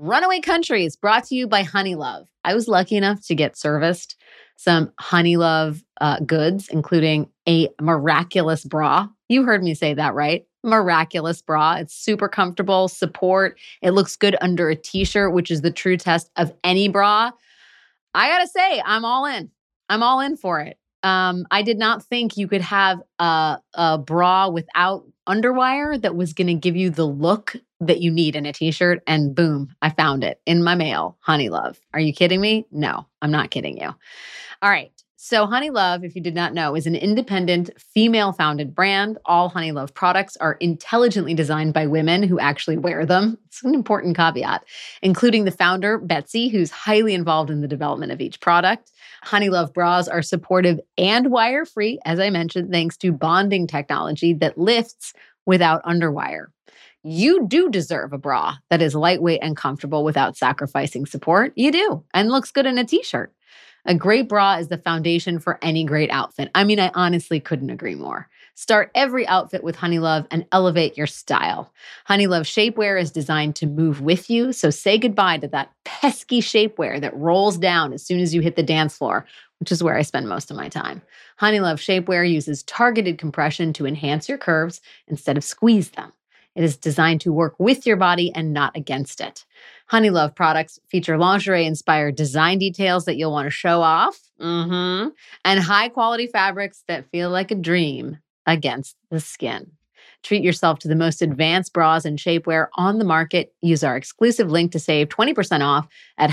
Runaway Country is brought to you by Honeylove. I was lucky enough to get serviced some Honeylove goods, including a miraculous bra. You heard me say that, right? Miraculous bra. It's super comfortable, support. It looks good under a t-shirt, which is the true test of any bra. I gotta say, I'm all in. I'm all in for it. I did not think you could have a bra without underwire that was going to give you the look that you need in a t-shirt. And boom, I found it in my mail. Honeylove. Are you kidding me? No, I'm not kidding you. All right. So Honeylove, if you did not know, is an independent, female-founded brand. All Honeylove products are intelligently designed by women who actually wear them. It's an important caveat, including the founder, Betsy, who's highly involved in the development of each product. Honeylove bras are supportive and wire-free, as I mentioned, thanks to bonding technology that lifts without underwire. You do deserve a bra that is lightweight and comfortable without sacrificing support. You do, and looks good in a t-shirt. A great bra is the foundation for any great outfit. I mean, I honestly couldn't agree more. Start every outfit with Honeylove and elevate your style. Honeylove shapewear is designed to move with you, so say goodbye to that pesky shapewear that rolls down as soon as you hit the dance floor, which is where I spend most of my time. Honeylove shapewear uses targeted compression to enhance your curves instead of squeeze them. It is designed to work with your body and not against it. Honeylove products feature lingerie-inspired design details that you'll want to show off, and high-quality fabrics that feel like a dream against the skin. Treat yourself to the most advanced bras and shapewear on the market. Use our exclusive link to save 20% off at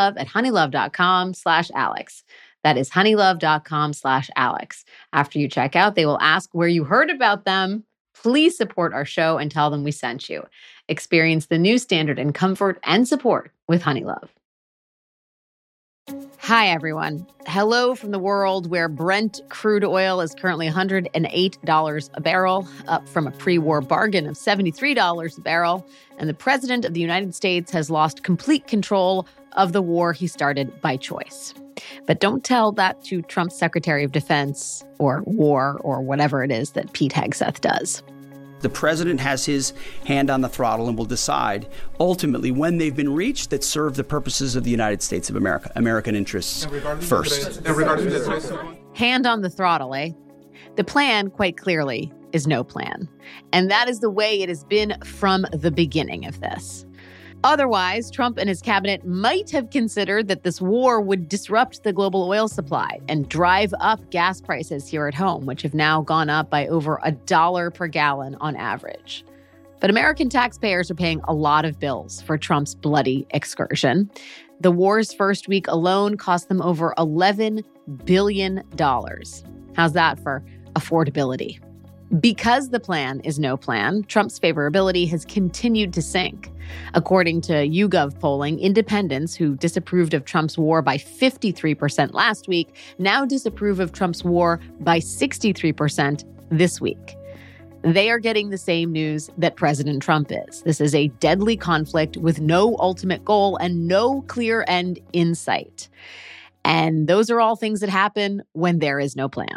honeylove.com/Alex. That is honeylove.com/Alex. After you check out, they will ask where you heard about them. Please support our show and tell them we sent you. Experience the new standard in comfort and support with Honeylove. Hi, everyone. Hello from the world where Brent crude oil is currently $108 a barrel, up from a pre-war bargain of $73 a barrel. And the President of the United States has lost complete control of the war he started by choice. But don't tell that to Trump's Secretary of Defense or War or whatever it is that Pete Hegseth does. The president has his hand on the throttle and will decide ultimately when they've been reached that serve the purposes of the United States of America, American interests first. Hand on the throttle, eh? The plan, quite clearly, is no plan. And that is the way it has been from the beginning of this. Otherwise, Trump and his cabinet might have considered that this war would disrupt the global oil supply and drive up gas prices here at home, which have now gone up by over $1 per gallon on average. But American taxpayers are paying a lot of bills for Trump's bloody excursion. The war's first week alone cost them over $11 billion. How's that for affordability? Because the plan is no plan, Trump's favorability has continued to sink. According to YouGov polling, independents who disapproved of Trump's war by 53% last week now disapprove of Trump's war by 63% this week. They are getting the same news that President Trump is. This is a deadly conflict with no ultimate goal and no clear end in sight. And those are all things that happen when there is no plan.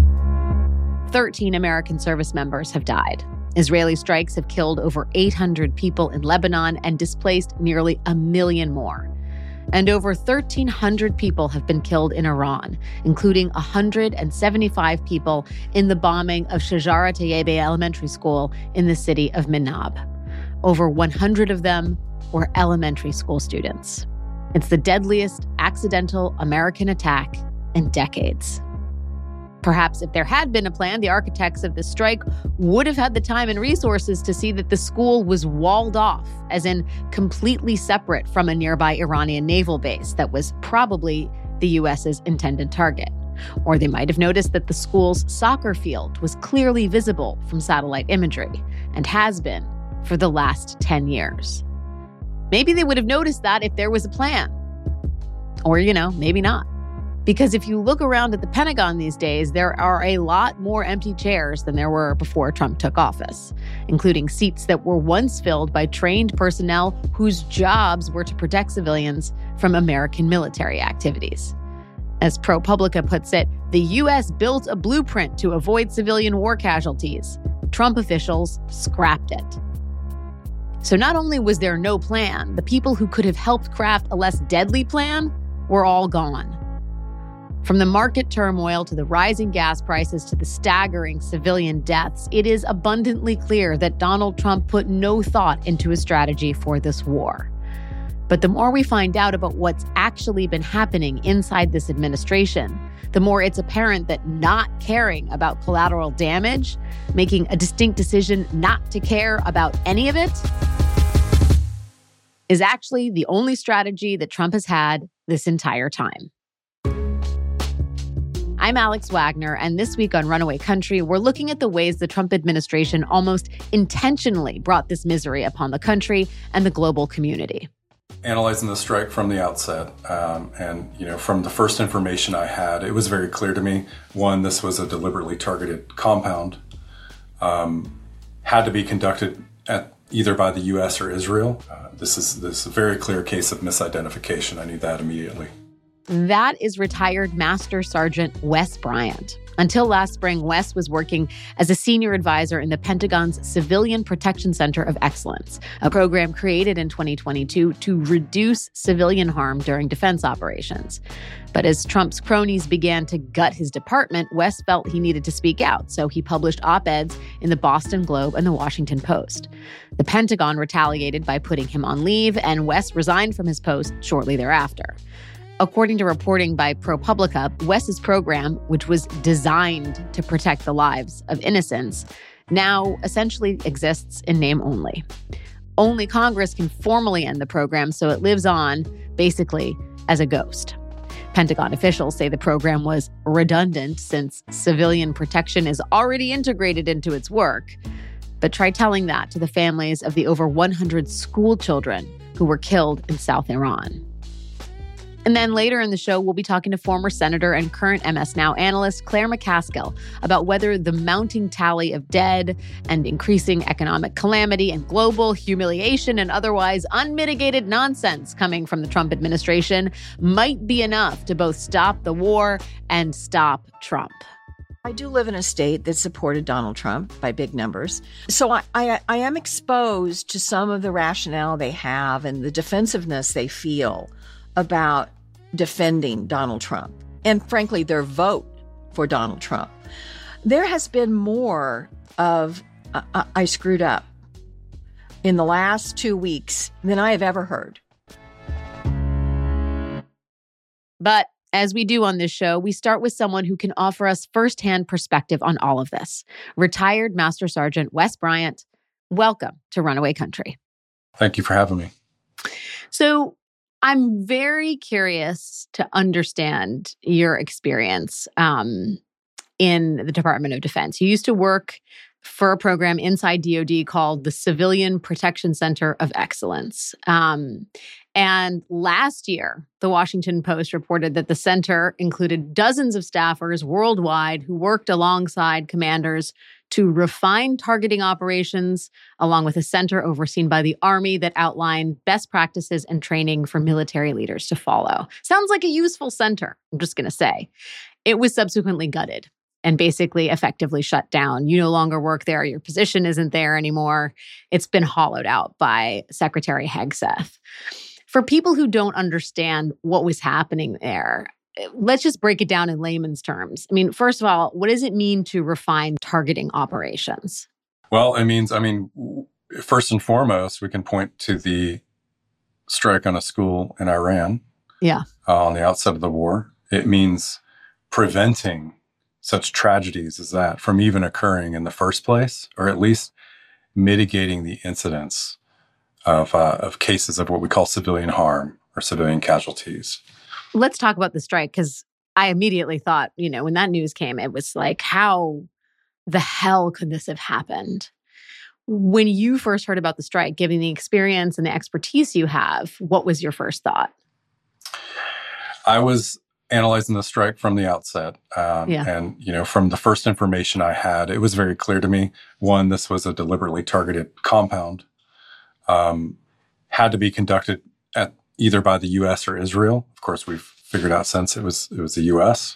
13 American service members have died. Israeli strikes have killed over 800 people in Lebanon and displaced nearly 1 million more. And over 1,300 people have been killed in Iran, including 175 people in the bombing of Shajara Tayyebe Elementary School in the city of Minab. Over 100 of them were elementary school students. It's the deadliest accidental American attack in decades. Perhaps if there had been a plan, the architects of the strike would have had the time and resources to see that the school was walled off, as in completely separate from a nearby Iranian naval base that was probably the U.S.'s intended target. Or they might have noticed that the school's soccer field was clearly visible from satellite imagery and has been for the last 10 years. Maybe they would have noticed that if there was a plan. Or, maybe not. Because if you look around at the Pentagon these days, there are a lot more empty chairs than there were before Trump took office, including seats that were once filled by trained personnel whose jobs were to protect civilians from American military activities. As ProPublica puts it, the U.S. built a blueprint to avoid civilian war casualties. Trump officials scrapped it. So not only was there no plan, the people who could have helped craft a less deadly plan were all gone. From the market turmoil to the rising gas prices to the staggering civilian deaths, it is abundantly clear that Donald Trump put no thought into his strategy for this war. But the more we find out about what's actually been happening inside this administration, the more it's apparent that not caring about collateral damage, making a distinct decision not to care about any of it, is actually the only strategy that Trump has had this entire time. I'm Alex Wagner, and this week on Runaway Country, we're looking at the ways the Trump administration almost intentionally brought this misery upon the country and the global community. Analyzing the strike from the outset, and from the first information I had, it was very clear to me, one, this was a deliberately targeted compound, had to be conducted at either by the U.S. or Israel. This is a very clear case of misidentification. I knew that immediately. That is retired Master Sergeant Wes Bryant. Until last spring, Wes was working as a senior advisor in the Pentagon's Civilian Protection Center of Excellence, a program created in 2022 to reduce civilian harm during defense operations. But as Trump's cronies began to gut his department, Wes felt he needed to speak out, so he published op-eds in the Boston Globe and the Washington Post. The Pentagon retaliated by putting him on leave, and Wes resigned from his post shortly thereafter. According to reporting by ProPublica, Wes's program, which was designed to protect the lives of innocents, now essentially exists in name only. Only Congress can formally end the program, so it lives on, basically, as a ghost. Pentagon officials say the program was redundant since civilian protection is already integrated into its work. But try telling that to the families of the over 100 school children who were killed in South Iran. And then later in the show, we'll be talking to former Senator and current MS Now analyst Claire McCaskill about whether the mounting tally of dead and increasing economic calamity and global humiliation and otherwise unmitigated nonsense coming from the Trump administration might be enough to both stop the war and stop Trump. I do live in a state that supported Donald Trump by big numbers. So I am exposed to some of the rationale they have and the defensiveness they feel about defending Donald Trump and, frankly, their vote for Donald Trump. There has been more of I screwed up in the last 2 weeks than I have ever heard. But as we do on this show, we start with someone who can offer us firsthand perspective on all of this. Retired Master Sergeant Wes Bryant, welcome to Runaway Country. Thank you for having me. So I'm very curious to understand your experience in the Department of Defense. You used to work for a program inside DoD called the Civilian Protection Center of Excellence. And last year, the Washington Post reported that the center included dozens of staffers worldwide who worked alongside commanders to refine targeting operations, along with a center overseen by the Army that outlined best practices and training for military leaders to follow. Sounds like a useful center, I'm just going to say. It was subsequently gutted and basically effectively shut down. You no longer work there. Your position isn't there anymore. It's been hollowed out by Secretary Hegseth. For people who don't understand what was happening there, let's just break it down in layman's terms. I mean, first of all, what does it mean to refine targeting operations? Well, it means, first and foremost, we can point to the strike on a school in Iran. Yeah. On the outset of the war. It means preventing such tragedies as that from even occurring in the first place, or at least mitigating the incidence of cases of what we call civilian harm or civilian casualties. Let's talk about the strike, because I immediately thought, when that news came, it was like, how the hell could this have happened? When you first heard about the strike, given the experience and the expertise you have, what was your first thought? I was analyzing the strike from the outset. And, from the first information I had, it was very clear to me, one, this was a deliberately targeted compound, had to be conducted at either by the U.S. or Israel. Of course, we've figured out since it was the U.S.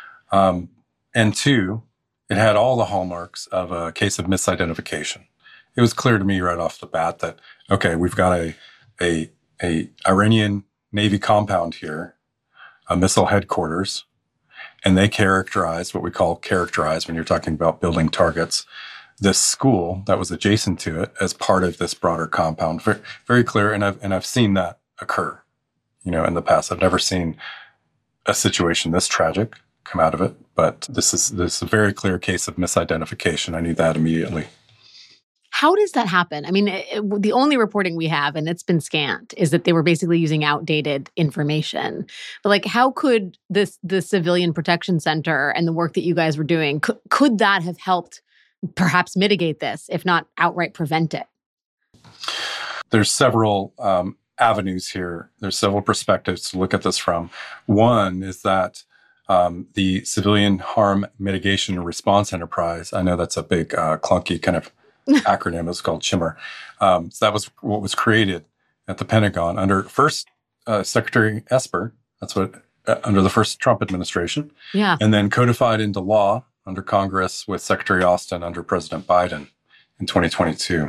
And two, it had all the hallmarks of a case of misidentification. it was clear to me right off the bat that, okay, we've got a Iranian Navy compound here, a missile headquarters, and they characterize what we call characterize when you're talking about building targets, this school that was adjacent to it as part of this broader compound. Very, very clear. And I've seen that occur, in the past. I've never seen a situation this tragic come out of it, but this is a very clear case of misidentification. I knew that immediately. How does that happen? I mean, the only reporting we have, and it's been scant, is that they were basically using outdated information. But like, how could the Civilian Protection Center and the work that you guys were doing, could that have helped perhaps mitigate this, if not outright prevent it? There's several avenues here. There's several perspectives to look at this from. One is that the Civilian Harm Mitigation and Response Enterprise, I know that's a big, clunky kind of acronym, is called CHMR. So that was what was created at the Pentagon under first Secretary Esper. That's what under the first Trump administration. Yeah. And then codified into law under Congress with Secretary Austin under President Biden in 2022.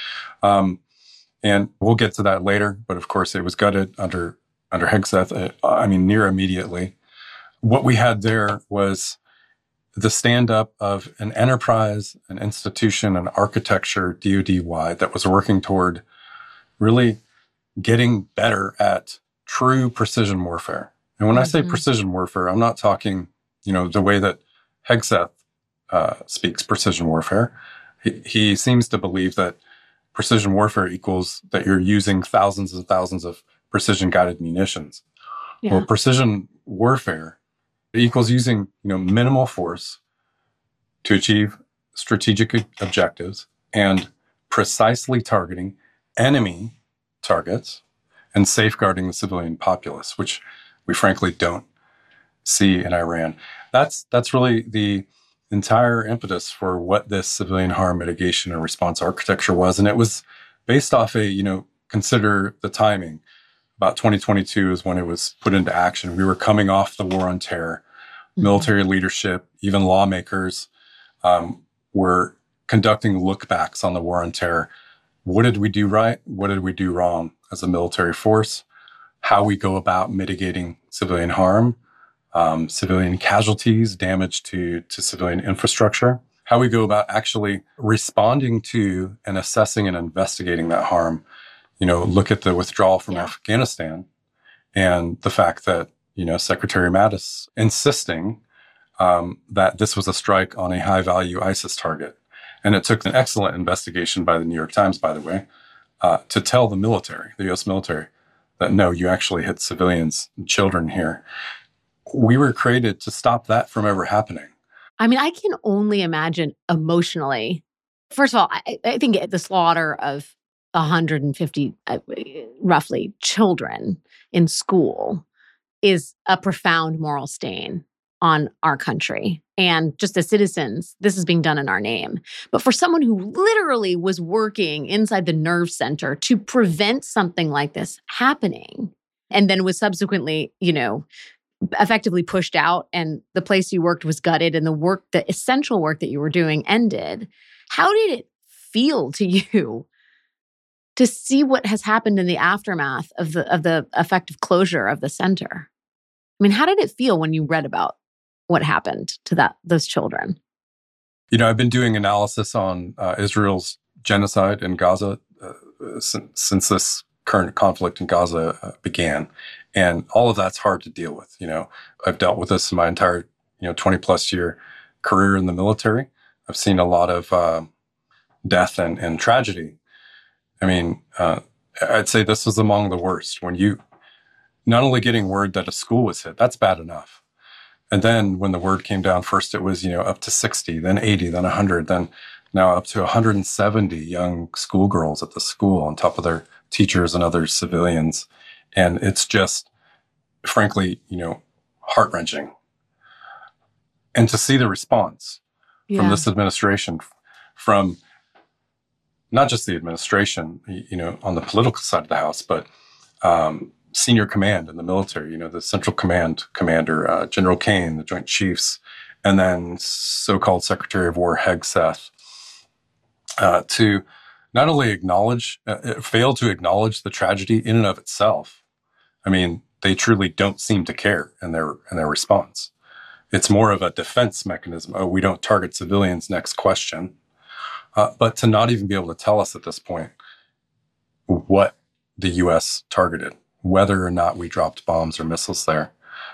And we'll get to that later, but of course it was gutted under Hegseth, near immediately. What we had there was the stand-up of an enterprise, an institution, an architecture, DoD-wide, that was working toward really getting better at true precision warfare. And when I say precision warfare, I'm not talking, the way that Hegseth speaks precision warfare. He seems to believe that precision warfare equals that you're using thousands and thousands of precision-guided munitions. Yeah. Well, precision warfare equals using, minimal force to achieve strategic objectives and precisely targeting enemy targets and safeguarding the civilian populace, which we frankly don't see in Iran. That's really the entire impetus for what this civilian harm mitigation and response architecture was. And it was based off consider the timing. About 2022 is when it was put into action. We were coming off the war on terror. Military leadership, even lawmakers, were conducting look-backs on the war on terror. What did we do right? What did we do wrong as a military force? How we go about mitigating civilian harm, civilian casualties, damage to civilian infrastructure. How we go about actually responding to and assessing and investigating that harm. Look at the withdrawal from Afghanistan and the fact that, Secretary Mattis insisting that this was a strike on a high-value ISIS target. And it took an excellent investigation by the New York Times, by the way, to tell the military, the U.S. military, that no, you actually hit civilians and children here. We were created to stop that from ever happening. I mean, I can only imagine emotionally. First of all, I think the slaughter of 150, roughly, children in school is a profound moral stain on our country. And just as citizens, this is being done in our name. But for someone who literally was working inside the nerve center to prevent something like this happening, and then was subsequently, effectively pushed out, and the place you worked was gutted, and the essential work that you were doing ended. How did it feel to you to see what has happened in the aftermath of the effective closure of the center? I mean, how did it feel when you read about what happened to those children? I've been doing analysis on Israel's genocide in Gaza since this current conflict in Gaza began. And all of that's hard to deal with. I've dealt with this in my entire, 20 plus year career in the military. I've seen a lot of death and tragedy. I mean, I'd say this was among the worst. When you not only getting word that a school was hit, that's bad enough. And then when the word came down, first it was, up to 60, then 80, then 100, then now up to 170 young schoolgirls at the school on top of their teachers and other civilians. And it's just, frankly, heart-wrenching. And to see the response from this administration, from not just the administration, on the political side of the house, but senior command in the military, the Central Command Commander, General Kane, the Joint Chiefs, and then so-called Secretary of War Hegseth, to not only fail to acknowledge the tragedy in and of itself. I mean, they truly don't seem to care in their response. It's more of a defense mechanism. Oh, we don't target civilians, next question. But to not even be able to tell us at this point what the U.S. targeted, whether or not we dropped bombs or missiles there,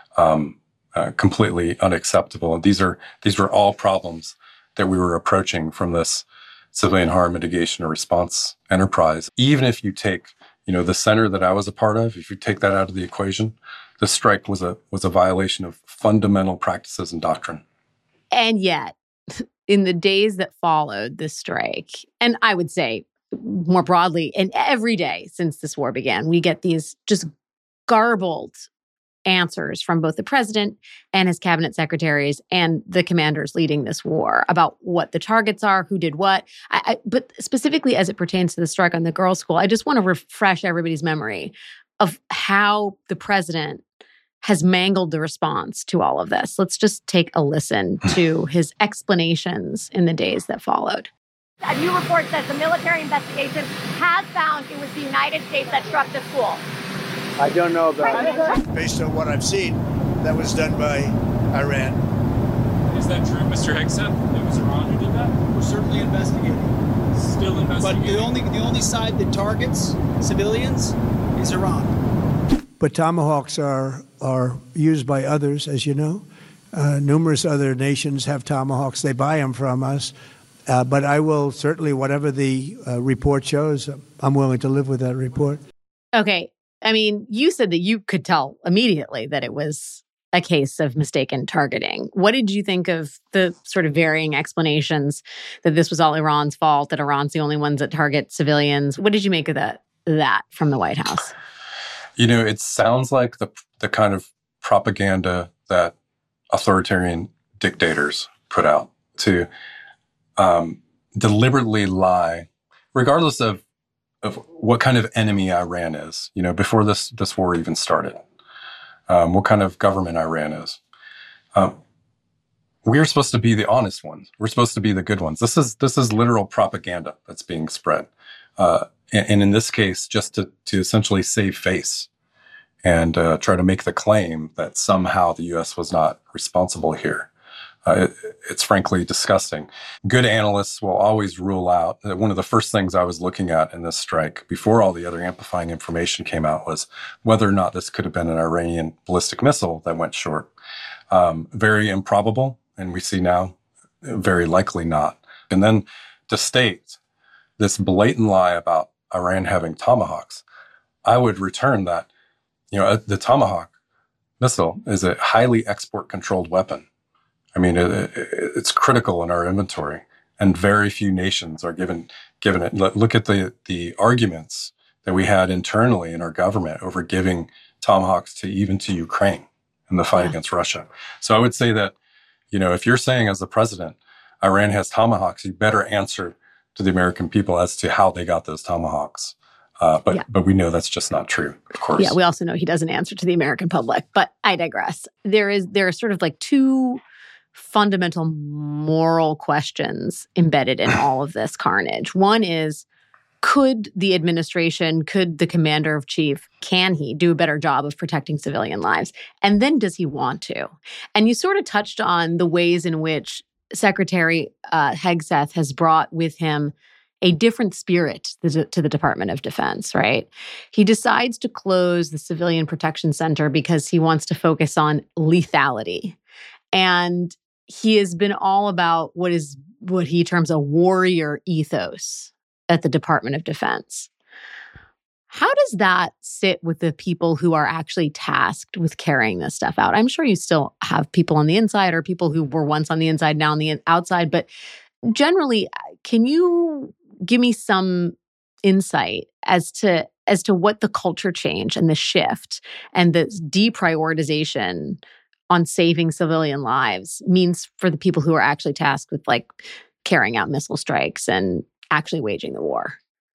completely unacceptable. And these were all problems that we were approaching from this civilian harm mitigation and response enterprise. Even if you take, the center that I was a part of, if you take that out of the equation, the strike was a violation of fundamental practices and doctrine. And yet, in the days that followed the strike, and I would say more broadly, in every day since this war began, we get these just garbled answers from both the president and his cabinet secretaries and the commanders leading this war about what the targets are, who did what. But specifically as it pertains to the strike on the girls' school, I just want to refresh everybody's memory of how the president has mangled the response to all of this. Let's just take a listen to his explanations in the days that followed. A new report says the military investigation has found it was the United States that struck the school. I don't know about it. Based on what I've seen, that was done by Iran. Is that true, Mr. Hegseth? It was Iran who did that? We're certainly investigating. Still investigating. But the only side that targets civilians is Iran. But Tomahawks are used by others, as you know. Numerous other nations have Tomahawks. They buy them from us. But I will certainly, whatever the report shows, I'm willing to live with that report. Okay. I mean, you said that you could tell immediately that it was a case of mistaken targeting. What did you think of the sort of varying explanations that this was all Iran's fault, that Iran's the only ones that target civilians? What did you make of that from the White House? It sounds like the kind of propaganda that authoritarian dictators put out to deliberately lie, regardless of what kind of enemy Iran is, before this war even started, what kind of government Iran is. We're supposed to be the honest ones. We're supposed to be the good ones. This is literal propaganda that's being spread. And in this case, just to essentially save face and try to make the claim that somehow the U.S. was not responsible here. It's frankly disgusting. Good analysts will always rule out that one of the first things I was looking at in this strike before all the other amplifying information came out was whether or not this could have been an Iranian ballistic missile that went short. Very improbable, and we see now very likely not. And then to state this blatant lie about Iran having Tomahawks, I would return that, the Tomahawk missile is a highly export-controlled weapon. I mean, it's critical in our inventory, and very few nations are given it. Look at the arguments that we had internally in our government over giving Tomahawks to Ukraine in the fight against Russia. So I would say that, if you're saying as the president, Iran has Tomahawks, you better answer to the American people as to how they got those Tomahawks. But we know that's just not true, of course. Yeah, we also know he doesn't answer to the American public, but I digress. There are sort of like two fundamental moral questions embedded in all of this carnage. One is, could the administration, could the commander of chief, can he do a better job of protecting civilian lives? And then does he want to? And you sort of touched on the ways in which Secretary Hegseth has brought with him a different spirit to the Department of Defense, right? He decides to close the Civilian Protection Center because he wants to focus on lethality. And he has been all about what he terms a warrior ethos at the Department of Defense. How does that sit with the people who are actually tasked with carrying this stuff out? I'm sure you still have people on the inside or people who were once on the inside, now on the outside. But generally, can you give me some insight as to what the culture change and the shift and the deprioritization on saving civilian lives means for the people who are actually tasked with carrying out missile strikes and actually waging the war?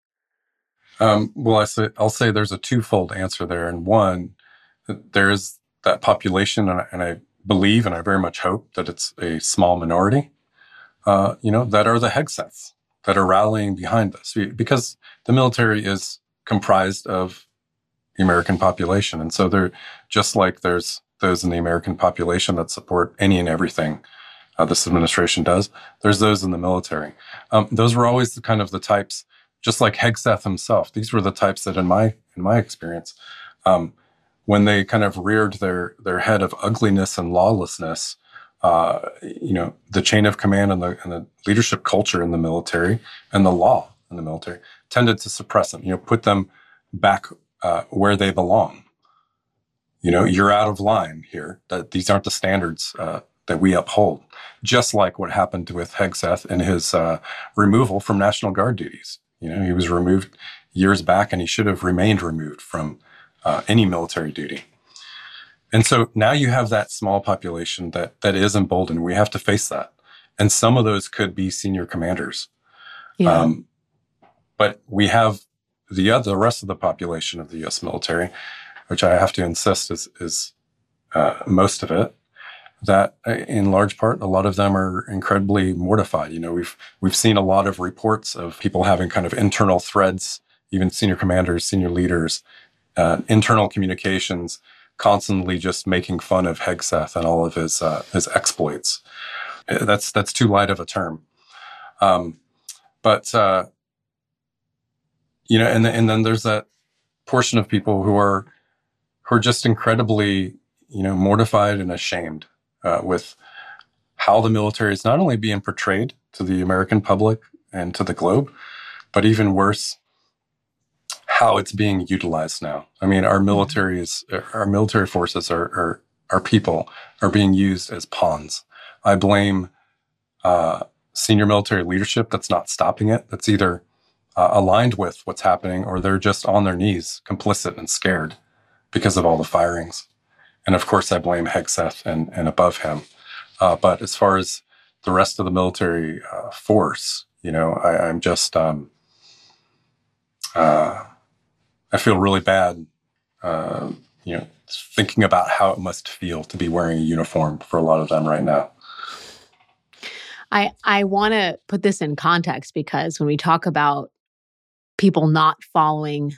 Well, I'll say there's a twofold answer there. And one, there is that population, and I believe, and I very much hope that it's a small minority, that are the Hegseths. that are rallying behind this, because the military is comprised of the American population. And so they're just like there's those in the American population that support any and everything this administration does. There's those in the military. Those were always the types, just like Hegseth himself. These were the types that in my experience, when they kind of reared their head of ugliness and lawlessness, the chain of command and the leadership culture in the military and the law in the military tended to suppress them, put them back where they belong. You're out of line here. That these aren't the standards that we uphold. Just like what happened with Hegseth and his removal from National Guard duties. He was removed years back, and he should have remained removed from any military duty. And so now you have that small population that is emboldened. We have to face that. And some of those could be senior commanders. Yeah. But we have the rest of the population of the U.S. military, which I have to insist is most of it, that in large part, a lot of them are incredibly mortified. We've seen a lot of reports of people having kind of internal threads, even senior commanders, senior leaders, internal communications, constantly just making fun of Hegseth and all of his exploits. That's too light of a term. And then there's that portion of people who are just incredibly, mortified and ashamed with how the military is not only being portrayed to the American public and to the globe, but even worse, how it's being utilized now. I mean, our military forces, our people are being used as pawns. I blame senior military leadership that's not stopping it. That's either aligned with what's happening, or they're just on their knees, complicit and scared because of all the firings. And of course, I blame Hegseth and above him. But as far as the rest of the military force, I'm just, I feel really bad, thinking about how it must feel to be wearing a uniform for a lot of them right now. I want to put this in context, because when we talk about people not following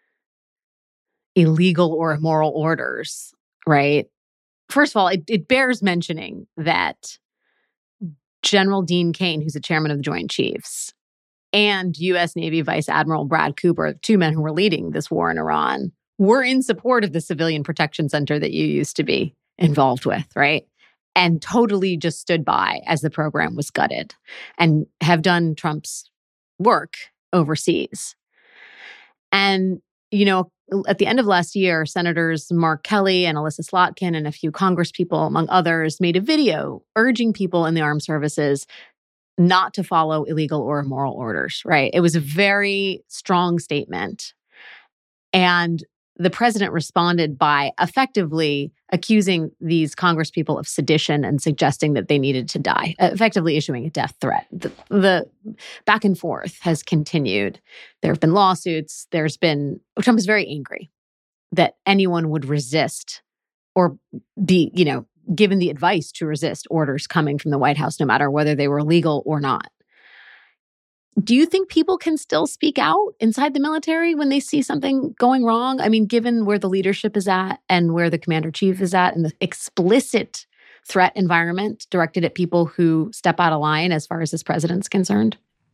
illegal or immoral orders, right? First of all, it bears mentioning that General Dean Cain, who's the chairman of the Joint Chiefs, and U.S. Navy Vice Admiral Brad Cooper, two men who were leading this war in Iran, were in support of the Civilian Protection Center that you used to be involved with, right? And totally just stood by as the program was gutted, and have done Trump's work overseas. And, at the end of last year, Senators Mark Kelly and Alyssa Slotkin and a few congresspeople, among others, made a video urging people in the armed services not to follow illegal or immoral orders, right? It was a very strong statement. And the president responded by effectively accusing these congresspeople of sedition and suggesting that they needed to die, effectively issuing a death threat. The back and forth has continued. There have been lawsuits. Trump is very angry that anyone would resist or be, given the advice to resist orders coming from the White House, no matter whether they were legal or not. Do you think people can still speak out inside the military when they see something going wrong? I mean, given where the leadership is at and where the commander-in-chief is at, and the explicit threat environment directed at people who step out of line as far as this president's concerned?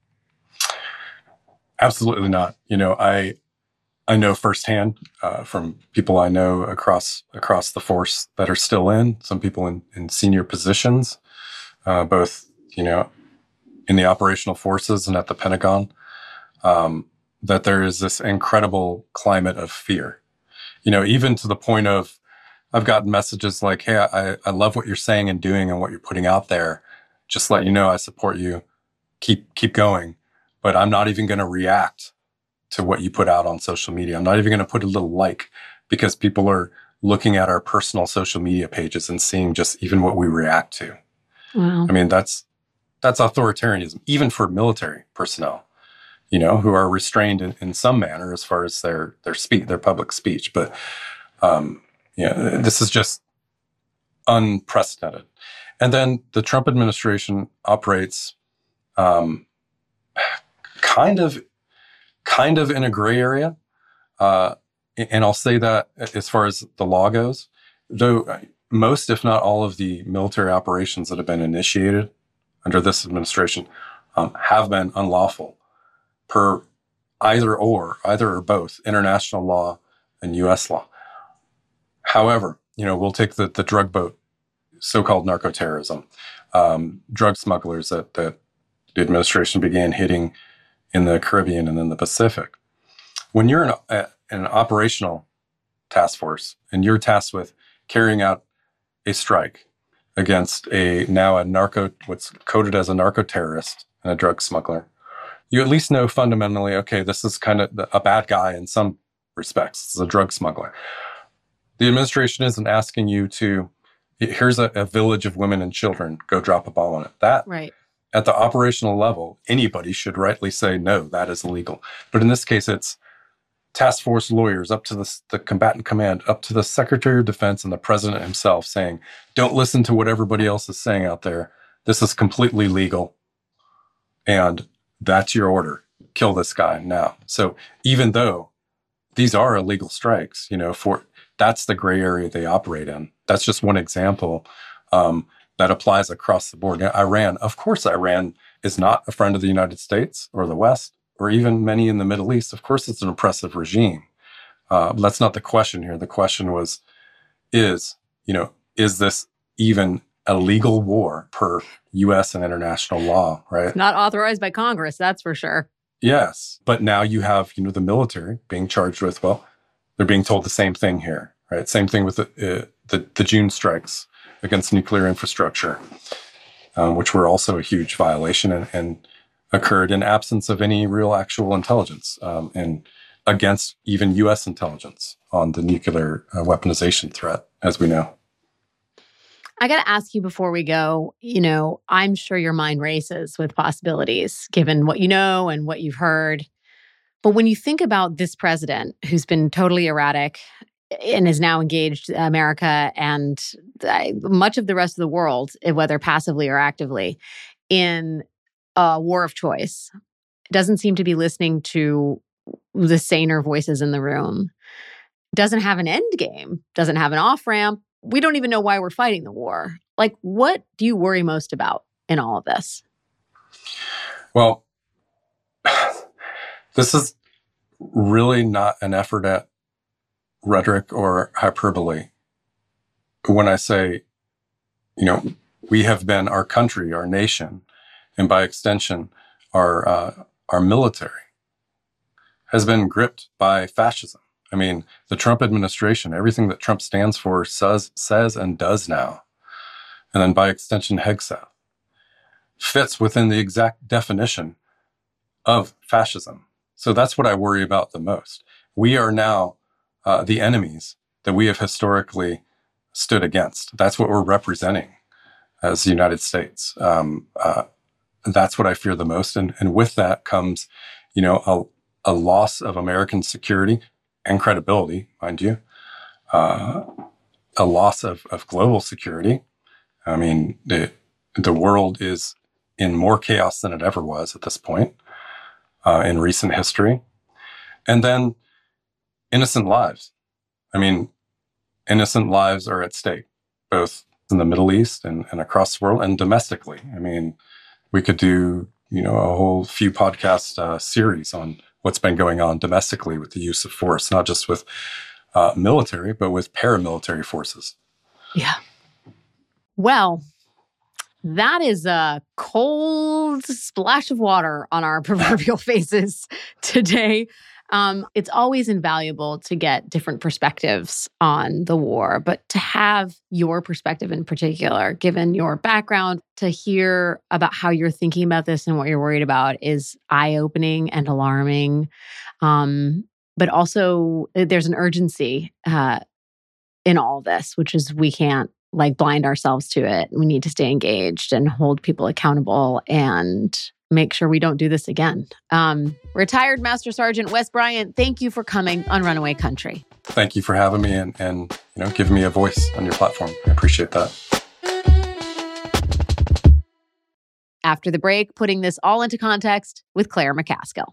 Absolutely not. I know firsthand from people I know across the force that are still in, some people in senior positions, both, in the operational forces and at the Pentagon, that there is this incredible climate of fear. Even to the point of, I've gotten messages like, hey, I love what you're saying and doing and what you're putting out there. Just let you know I support you. Keep going. But I'm not even going to react to what you put out on social media. I'm not even going to put a little like, because people are looking at our personal social media pages and seeing just even what we react to. Wow. I mean, that's authoritarianism, even for military personnel, who are restrained in some manner as far as their public speech. But, this is just unprecedented. And then the Trump administration operates kind of in a gray area. And I'll say that as far as the law goes, though most, if not all, of the military operations that have been initiated under this administration have been unlawful per either or both international law and U.S. law. However, we'll take the drug boat, so-called narco-terrorism, drug smugglers that the administration began hitting in the Caribbean and in the Pacific. When you're in an operational task force and you're tasked with carrying out a strike against what's coded as a narco-terrorist and a drug smuggler, you at least know fundamentally, okay, this is kind of a bad guy in some respects. It's a drug smuggler. The administration isn't asking you to, here's a village of women and children, go drop a bomb on it. That, right. At the operational level, anybody should rightly say, no, that is illegal. But in this case, it's task force lawyers up to the combatant command, up to the Secretary of Defense and the President himself saying, don't listen to what everybody else is saying out there. This is completely legal. And that's your order. Kill this guy now. So even though these are illegal strikes, that's the gray area they operate in. That's just one example that applies across the board. Now, Iran is not a friend of the United States or the West, or even many in the Middle East. Of course, it's an oppressive regime. But that's not the question here. The question was, is this even a legal war per U.S. and international law, right? It's not authorized by Congress, that's for sure. Yes. But now you have, the military being charged with, they're being told the same thing here, right? Same thing with the June strikes against nuclear infrastructure, which were also a huge violation and occurred in absence of any real actual intelligence and against even U.S. intelligence on the nuclear weaponization threat, as we know. I got to ask you before we go, I'm sure your mind races with possibilities given what you know and what you've heard. But when you think about this president who's been totally erratic and is now engaged America and much of the rest of the world, whether passively or actively, in a war of choice, doesn't seem to be listening to the saner voices in the room, doesn't have an end game, doesn't have an off-ramp. We don't even know why we're fighting the war. What do you worry most about in all of this? Well, this is really not an effort at rhetoric or hyperbole. When I say, we have been, our country, our nation, and by extension, our military has been gripped by fascism. I mean, the Trump administration, everything that Trump stands for says and does now, and then by extension, Hegseth, fits within the exact definition of fascism. So that's what I worry about the most. We are now the enemies that we have historically stood against. That's what we're representing as the United States. That's what I fear the most. And with that comes, a loss of American security and credibility, mind you, a loss of global security. I mean, the world is in more chaos than it ever was at this point in recent history. And then innocent lives. I mean, innocent lives are at stake, both in the Middle East and across the world and domestically. I mean, we could do, a whole few podcast series on what's been going on domestically with the use of force, not just with military, but with paramilitary forces. Yeah. Well, that is a cold splash of water on our proverbial faces today. It's always invaluable to get different perspectives on the war, but to have your perspective in particular, given your background, to hear about how you're thinking about this and what you're worried about is eye-opening and alarming. But also, there's an urgency in all this, which is we can't blind ourselves to it. We need to stay engaged and hold people accountable and make sure we don't do this again. Retired Master Sergeant Wes Bryant, thank you for coming on Runaway Country. Thank you for having me and giving me a voice on your platform. I appreciate that. After the break, putting this all into context with Claire McCaskill.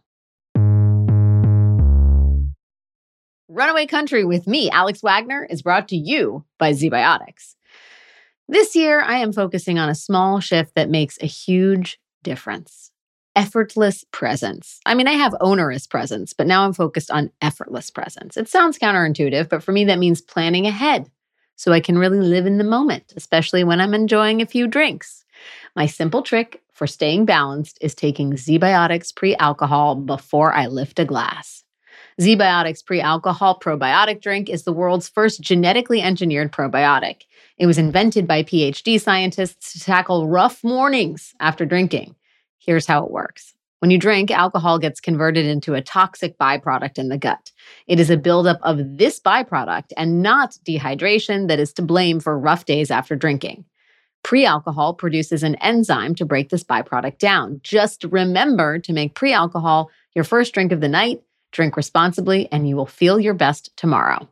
Runaway Country with me, Alex Wagner, is brought to you by ZBiotics. This year, I am focusing on a small shift that makes a huge difference. Effortless presence. I mean, I have onerous presence, but now I'm focused on effortless presence. It sounds counterintuitive, but for me, that means planning ahead so I can really live in the moment, especially when I'm enjoying a few drinks. My simple trick for staying balanced is taking ZBiotics pre-alcohol before I lift a glass. ZBiotics pre-alcohol probiotic drink is the world's first genetically engineered probiotic. It was invented by PhD scientists to tackle rough mornings after drinking. Here's how it works. When you drink, alcohol gets converted into a toxic byproduct in the gut. It is a buildup of this byproduct and not dehydration that is to blame for rough days after drinking. Pre-alcohol produces an enzyme to break this byproduct down. Just remember to make pre-alcohol your first drink of the night, drink responsibly, and you will feel your best tomorrow.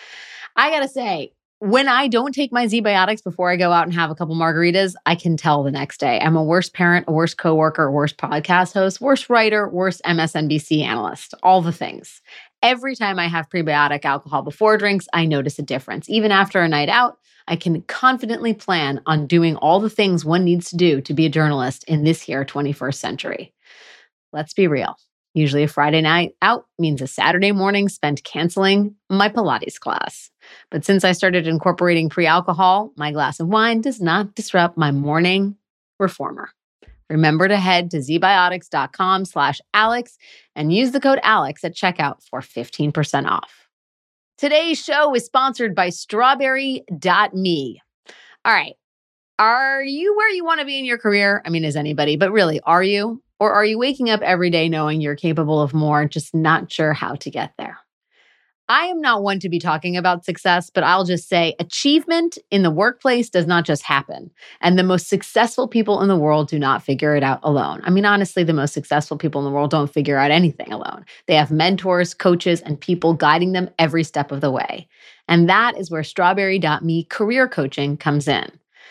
I gotta say, when I don't take my ZBiotics before I go out and have a couple margaritas, I can tell the next day. I'm a worse parent, a worse coworker, a worse podcast host, worse writer, worse MSNBC analyst, all the things. Every time I have prebiotic alcohol before drinks, I notice a difference. Even after a night out, I can confidently plan on doing all the things one needs to do to be a journalist in this here 21st century. Let's be real. Usually a Friday night out means a Saturday morning spent canceling my Pilates class. But since I started incorporating pre-alcohol, my glass of wine does not disrupt my morning reformer. Remember to head to zbiotics.com/Alex and use the code Alex at checkout for 15% off. Today's show is sponsored by Strawberry.me. All right. Are you where you want to be in your career? I mean, is anybody, but really, are you? Or are you waking up every day knowing you're capable of more, just not sure how to get there? I am not one to be talking about success, but I'll just say achievement in the workplace does not just happen. And the most successful people in the world do not figure it out alone. I mean, honestly, the most successful people in the world don't figure out anything alone. They have mentors, coaches, and people guiding them every step of the way. And that is where Strawberry.me career coaching comes in.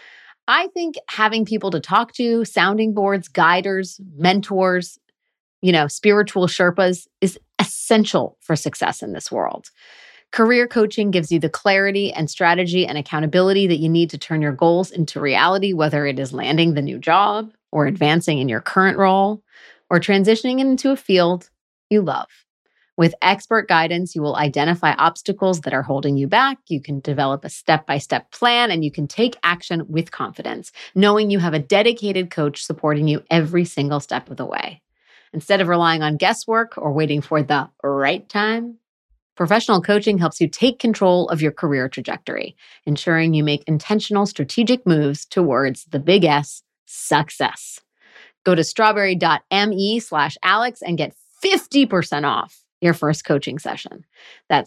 I think having people to talk to, sounding boards, guiders, mentors, spiritual Sherpas is essential for success in this world. Career coaching gives you the clarity and strategy and accountability that you need to turn your goals into reality, whether it is landing the new job or advancing in your current role or transitioning into a field you love. With expert guidance, you will identify obstacles that are holding you back. You can develop a step-by-step plan, and you can take action with confidence, knowing you have a dedicated coach supporting you every single step of the way. Instead of relying on guesswork or waiting for the right time, professional coaching helps you take control of your career trajectory, ensuring you make intentional strategic moves towards the big S, success. Go to strawberry.me/Alex and get 50% off your first coaching session. That's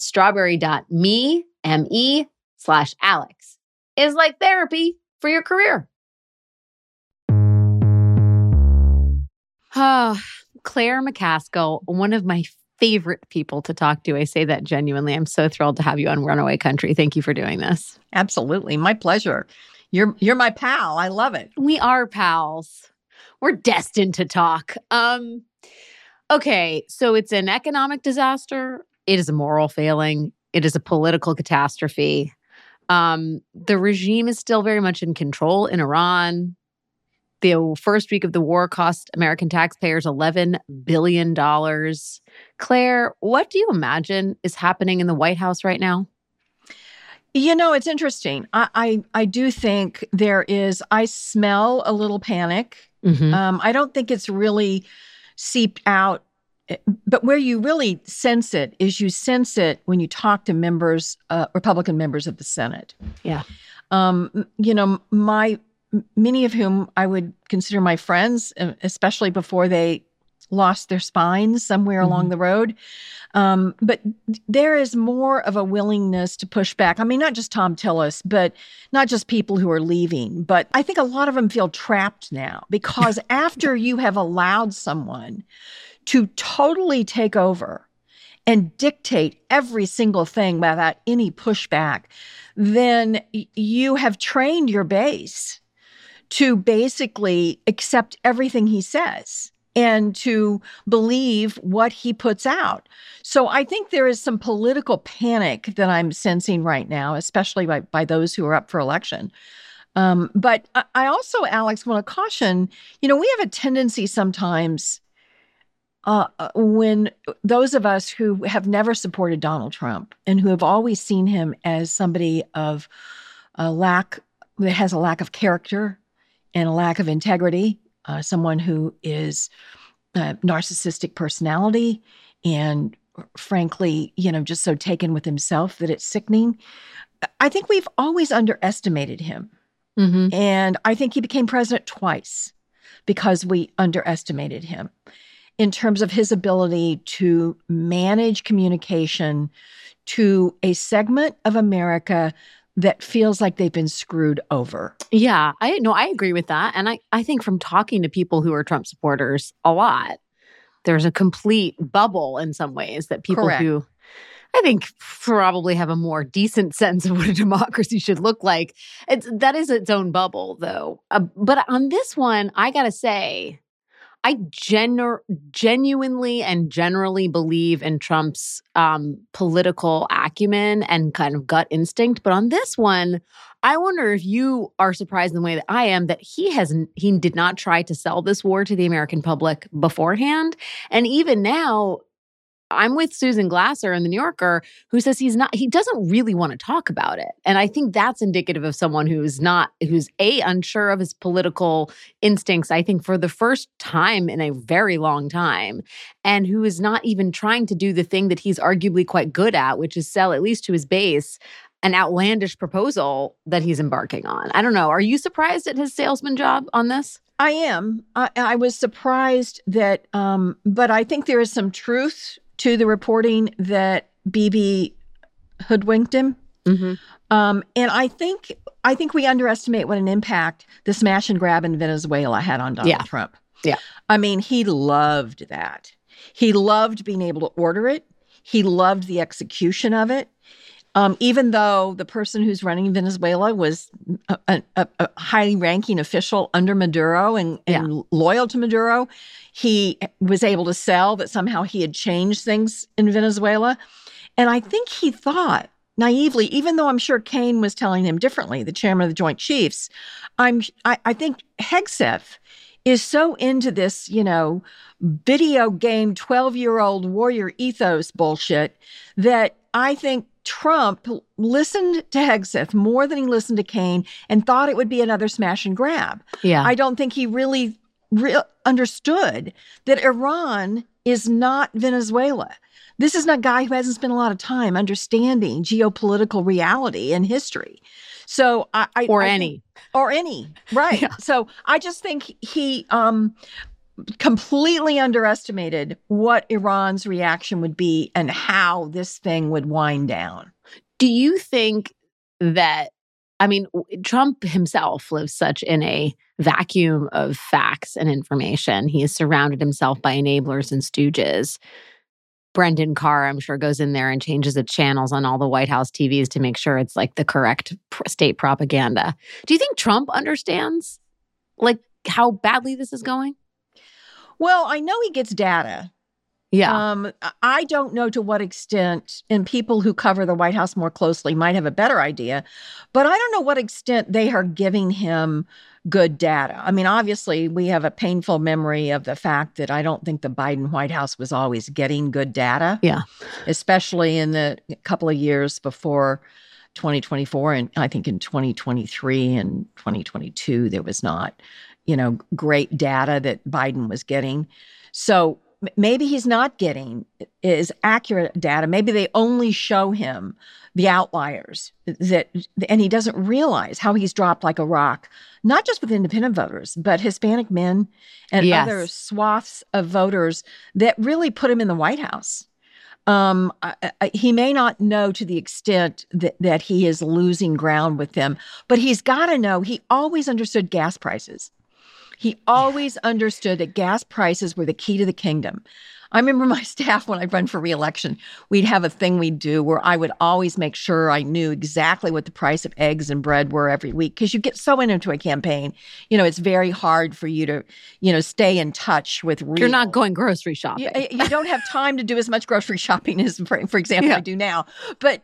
strawberry.me/Alex. Is like therapy for your career. Claire McCaskill, one of my favorite people to talk to. I say that genuinely. I'm so thrilled to have you on Runaway Country. Thank you for doing this. Absolutely. My pleasure. You're my pal. I love it. We are pals. We're destined to talk. Okay, so it's an economic disaster. It is a moral failing. It is a political catastrophe. The regime is still very much in control in Iran. The first week of the war cost American taxpayers $11 billion. Claire, what do you imagine is happening in the White House right now? It's interesting. I do think I smell a little panic. Mm-hmm. I don't think it's really seeped out. But where you really sense it is you sense it when you talk to Republican members of the Senate. Yeah. Many of whom I would consider my friends, especially before they lost their spines somewhere along the road. But there is more of a willingness to push back. I mean, not just Tom Tillis, but not just people who are leaving. But I think a lot of them feel trapped now because after you have allowed someone to totally take over and dictate every single thing without any pushback, then you have trained your base to basically accept everything he says and to believe what he puts out. So I think there is some political panic that I'm sensing right now, especially by those who are up for election. But I also, Alex, want to caution, we have a tendency sometimes when those of us who have never supported Donald Trump and who have always seen him as somebody of that has a lack of character and a lack of integrity, someone who is a narcissistic personality and frankly, just so taken with himself that it's sickening. I think we've always underestimated him. Mm-hmm. And I think he became president twice because we underestimated him in terms of his ability to manage communication to a segment of America that feels like they've been screwed over. Yeah, I agree with that. And I think from talking to people who are Trump supporters a lot, there's a complete bubble in some ways that people Correct. Who I think probably have a more decent sense of what a democracy should look like. That is its own bubble, though. But on this one, I got to say, I genuinely and generally believe in Trump's political acumen and kind of gut instinct. But on this one, I wonder if you are surprised in the way that I am that he did not try to sell this war to the American public beforehand. And even now, I'm with Susan Glasser in The New Yorker, who says he doesn't really want to talk about it. And I think that's indicative of someone who's unsure of his political instincts, I think for the first time in a very long time, and who is not even trying to do the thing that he's arguably quite good at, which is sell, at least to his base, an outlandish proposal that he's embarking on. I don't know. Are you surprised at his salesman job on this? I am. I was surprised that, but I think there is some truth to the reporting that Bibi hoodwinked him. Mm-hmm. And I think we underestimate what an impact the smash and grab in Venezuela had on Donald Trump. Yeah. I mean, he loved that. He loved being able to order it. He loved the execution of it. Even though the person who's running Venezuela was a highly ranking official under Maduro and loyal to Maduro, he was able to sell that somehow he had changed things in Venezuela. And I think he thought naively, even though I'm sure Kaine was telling him differently, the chairman of the Joint Chiefs, I think Hegseth is so into this, video game 12-year-old warrior ethos bullshit that I think Trump listened to Hegseth more than he listened to Kaine and thought it would be another smash and grab. Yeah. I don't think he really understood that Iran is not Venezuela. This is not a guy who hasn't spent a lot of time understanding geopolitical reality and history. So any, right. Yeah. So I just think he completely underestimated what Iran's reaction would be and how this thing would wind down. Do you think that, Trump himself lives such in a vacuum of facts and information. He has surrounded himself by enablers and stooges. Brendan Carr, I'm sure, goes in there and changes the channels on all the White House TVs to make sure it's like the correct state propaganda. Do you think Trump understands how badly this is going? Well, I know he gets data. Yeah. I don't know to what extent, and people who cover the White House more closely might have a better idea, but I don't know what extent they are giving him good data. Obviously, we have a painful memory of the fact that I don't think the Biden White House was always getting good data. Yeah. Especially in the couple of years before 2024. And I think in 2023 and 2022, there was not, great data that Biden was getting. So maybe he's not getting is accurate data. Maybe they only show him the outliers and he doesn't realize how he's dropped like a rock, not just with independent voters, but Hispanic men and other swaths of voters that really put him in the White House. He may not know to the extent that he is losing ground with them, but he's got to know he always understood gas prices. He always understood that gas prices were the key to the kingdom. I remember my staff, when I run for reelection, we'd have a thing we'd do where I would always make sure I knew exactly what the price of eggs and bread were every week, because you get so into a campaign, it's very hard for you to, stay in touch with real. You're not going grocery shopping. You don't have time to do as much grocery shopping as, for example, I do now. But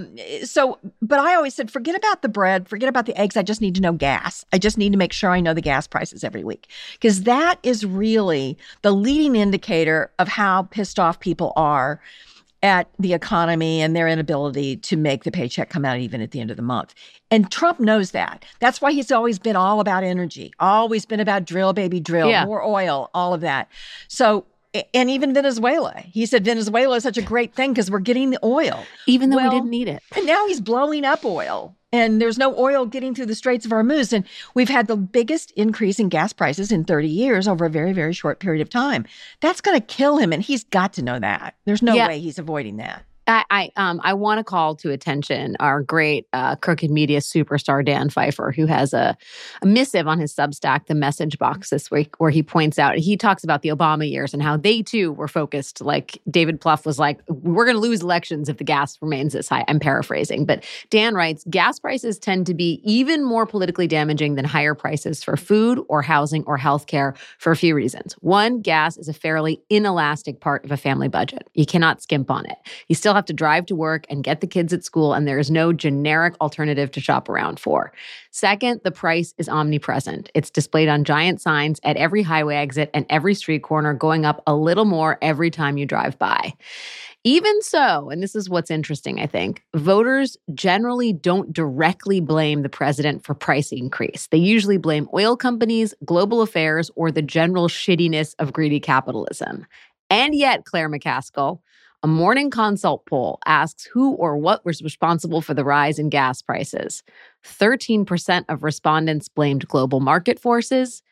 but I always said, forget about the bread, forget about the eggs. I just need to know gas. I just need to make sure I know the gas prices every week, because that is really the leading indicator of how pissed off people are at the economy and their inability to make the paycheck come out even at the end of the month. And Trump knows that. That's why he's always been all about energy, always been about drill, baby, drill, more oil, all of that. So, and even Venezuela. He said Venezuela is such a great thing because we're getting the oil. Even though we didn't need it. And now he's blowing up oil. And there's no oil getting through the Straits of Hormuz. And we've had the biggest increase in gas prices in 30 years over a very, very short period of time. That's going to kill him. And he's got to know that. There's no way he's avoiding that. I want to call to attention our great Crooked Media superstar, Dan Pfeiffer, who has a missive on his Substack, The Message Box, this week, where he points out, he talks about the Obama years and how they too were focused. Like David Plouffe was like, we're going to lose elections if the gas remains this high. I'm paraphrasing. But Dan writes, gas prices tend to be even more politically damaging than higher prices for food or housing or healthcare for a few reasons. One, gas is a fairly inelastic part of a family budget. You cannot skimp on it. You still have to drive to work and get the kids at school, and there is no generic alternative to shop around for. Second, the price is omnipresent. It's displayed on giant signs at every highway exit and every street corner, going up a little more every time you drive by. Even so, and this is what's interesting, I think, voters generally don't directly blame the president for price increase. They usually blame oil companies, global affairs, or the general shittiness of greedy capitalism. And yet, Claire McCaskill, a Morning Consult poll asks who or what was responsible for the rise in gas prices. 13% of respondents blamed global market forces,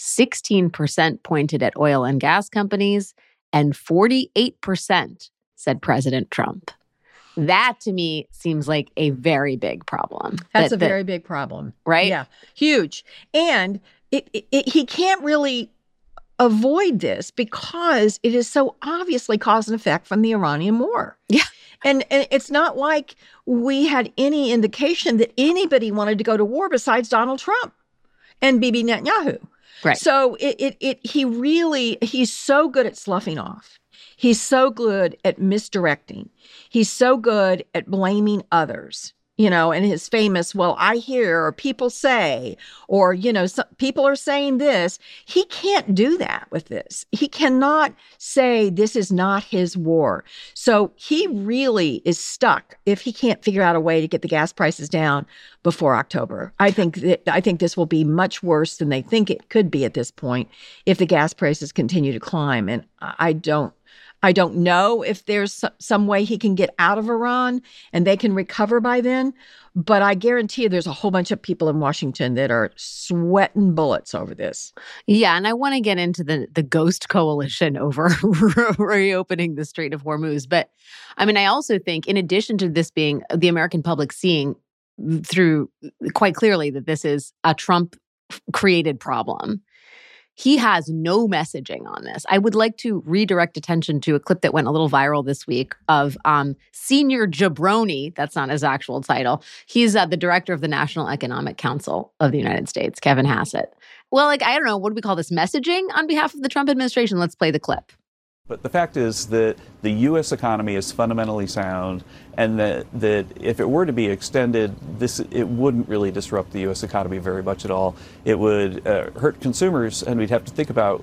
16% pointed at oil and gas companies, and 48% said President Trump. That, to me, seems like a very big problem. That's a very big problem. Right? Yeah, huge. And he can't really avoid this because it is so obviously cause and effect from the Iranian war. Yeah. And it's not like we had any indication that anybody wanted to go to war besides Donald Trump and Bibi Netanyahu. Right. So he's so good at sloughing off. He's so good at misdirecting. He's so good at blaming others. And his famous, well, I hear, or people say, or, people are saying this. He can't do that with this. He cannot say this is not his war. So he really is stuck if he can't figure out a way to get the gas prices down before October. I think this will be much worse than they think it could be at this point if the gas prices continue to climb. And I don't know if there's some way he can get out of Iran and they can recover by then, but I guarantee you there's a whole bunch of people in Washington that are sweating bullets over this. Yeah, and I want to get into the ghost coalition over reopening the Strait of Hormuz. But I mean, I also think in addition to this being the American public seeing through quite clearly that this is a Trump-created problem, he has no messaging on this. I would like to redirect attention to a clip that went a little viral this week of Senior Jabroni. That's not his actual title. He's the director of the National Economic Council of the United States, Kevin Hassett. Well, I don't know, what do we call this? Messaging on behalf of the Trump administration? Let's play the clip. But the fact is that the U.S. economy is fundamentally sound, and that if it were to be extended, it wouldn't really disrupt the U.S. economy very much at all. It would hurt consumers, and we'd have to think about,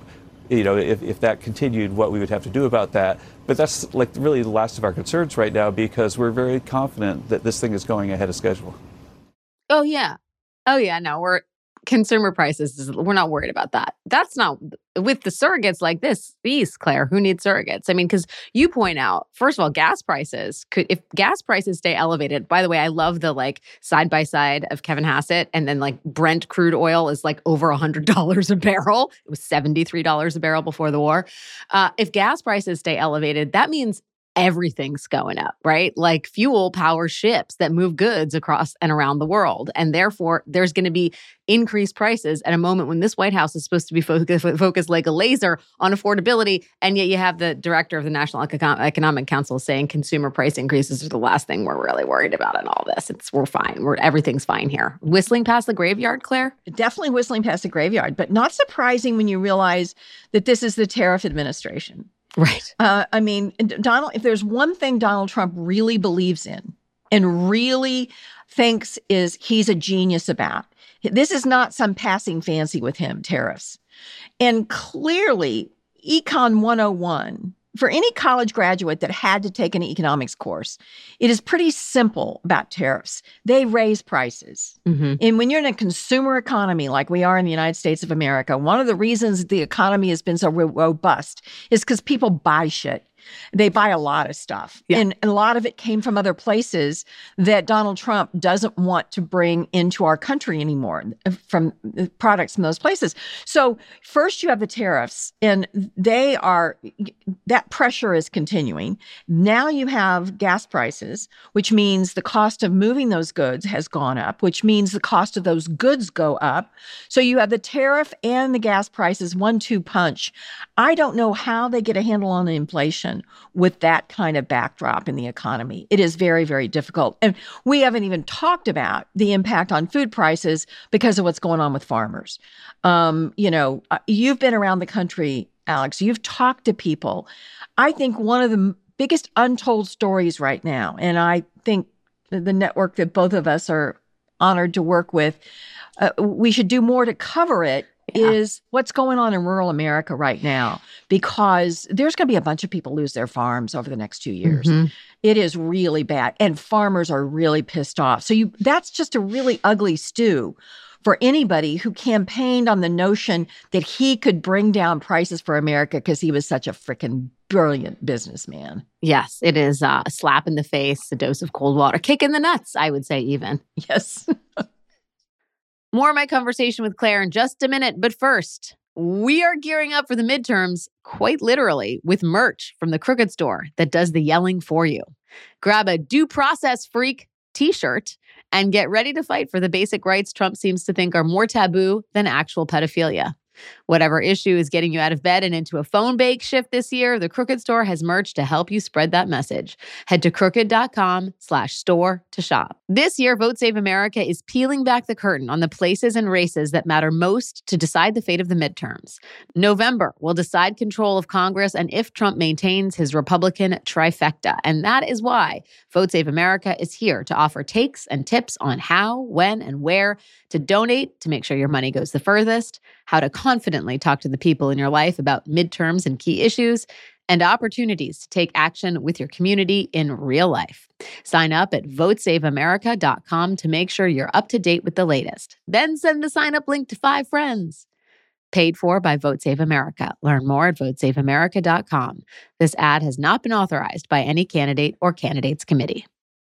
if that continued, what we would have to do about that. But that's like really the last of our concerns right now, because we're very confident that this thing is going ahead of schedule. Oh, yeah. No, consumer prices, we're not worried about that. That's not with the surrogates like this. These, Claire, who needs surrogates? I mean, because you point out, first of all, gas prices if gas prices stay elevated. By the way, I love the side by side of Kevin Hassett, and then Brent crude oil is over $100 a barrel. It was $73 a barrel before the war. If gas prices stay elevated, that means everything's going up, right? Like fuel powers ships that move goods across and around the world. And therefore, there's going to be increased prices at a moment when this White House is supposed to be focused like a laser on affordability. And yet you have the director of the National Economic Council saying consumer price increases are the last thing we're really worried about in all this. We're fine. Everything's fine here. Whistling past the graveyard, Claire? Definitely whistling past the graveyard, but not surprising when you realize that this is the tariff administration. Right. I mean, if there's one thing Donald Trump really believes in and really thinks is he's a genius about, this is not some passing fancy with him, tariffs. And clearly, Econ 101, for any college graduate that had to take an economics course, it is pretty simple about tariffs. They raise prices. Mm-hmm. And when you're in a consumer economy like we are in the United States of America, one of the reasons the economy has been so robust is because people buy shit. They buy a lot of stuff. Yeah. And a lot of it came from other places that Donald Trump doesn't want to bring into our country anymore, from products from those places. So first you have the tariffs, and that pressure is continuing. Now you have gas prices, which means the cost of moving those goods has gone up, which means the cost of those goods go up. So you have the tariff and the gas prices, 1-2 punch. I don't know how they get a handle on the inflation with that kind of backdrop in the economy. It is very, very difficult. And we haven't even talked about the impact on food prices because of what's going on with farmers. You've been around the country, Alex. You've talked to people. I think one of the biggest untold stories right now, and I think the network that both of us are honored to work with, we should do more to cover it, is what's going on in rural America right now, because there's going to be a bunch of people lose their farms over the next 2 years. Mm-hmm. It is really bad, and farmers are really pissed off. So that's just a really ugly stew for anybody who campaigned on the notion that he could bring down prices for America because he was such a freaking brilliant businessman. Yes, it is a slap in the face, a dose of cold water, kick in the nuts, I would say even. Yes. More of my conversation with Claire in just a minute. But first, we are gearing up for the midterms, quite literally, with merch from the Crooked Store that does the yelling for you. Grab a Due Process Freak t-shirt and get ready to fight for the basic rights Trump seems to think are more taboo than actual pedophilia. Whatever issue is getting you out of bed and into a phone bake shift this year, the Crooked Store has merch to help you spread that message. Head to crooked.com/store to shop. This year, Vote Save America is peeling back the curtain on the places and races that matter most to decide the fate of the midterms. November will decide control of Congress and if Trump maintains his Republican trifecta. And that is why Vote Save America is here to offer takes and tips on how, when, and where to donate to make sure your money goes the furthest, how to confidently talk to the people in your life about midterms and key issues, and opportunities to take action with your community in real life. Sign up at votesaveamerica.com to make sure you're up to date with the latest. Then send the sign-up link to 5 friends. Paid for by Vote Save America. Learn more at votesaveamerica.com. This ad has not been authorized by any candidate or candidates committee.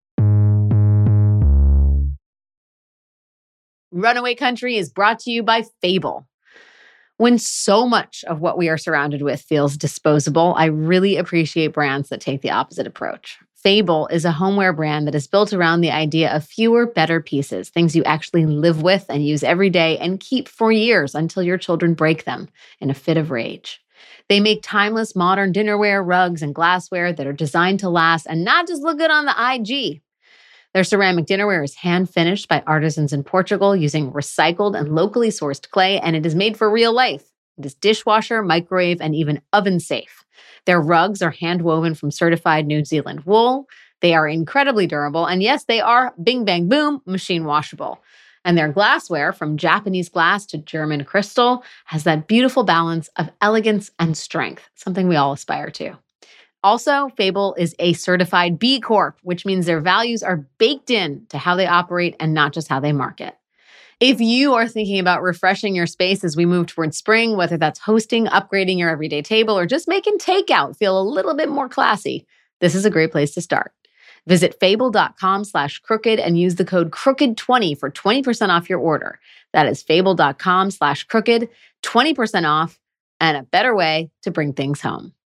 Runaway Country is brought to you by Fable. When so much of what we are surrounded with feels disposable, I really appreciate brands that take the opposite approach. Fable is a homeware brand that is built around the idea of fewer, better pieces, things you actually live with and use every day and keep for years until your children break them in a fit of rage. They make timeless, modern dinnerware, rugs, and glassware that are designed to last and not just look good on the IG. Their ceramic dinnerware is hand-finished by artisans in Portugal using recycled and locally sourced clay, and it is made for real life. It is dishwasher, microwave, and even oven-safe. Their rugs are hand-woven from certified New Zealand wool. They are incredibly durable, and yes, they are bing, bang, boom, machine washable. And their glassware, from Japanese glass to German crystal, has that beautiful balance of elegance and strength, something we all aspire to. Also, Fable is a certified B Corp, which means their values are baked in to how they operate and not just how they market. If you are thinking about refreshing your space as we move towards spring, whether that's hosting, upgrading your everyday table, or just making takeout feel a little bit more classy, this is a great place to start. Visit fable.com/crooked and use the code crooked20 for 20% off your order. That is fable.com/crooked, 20% off, and a better way to bring things home.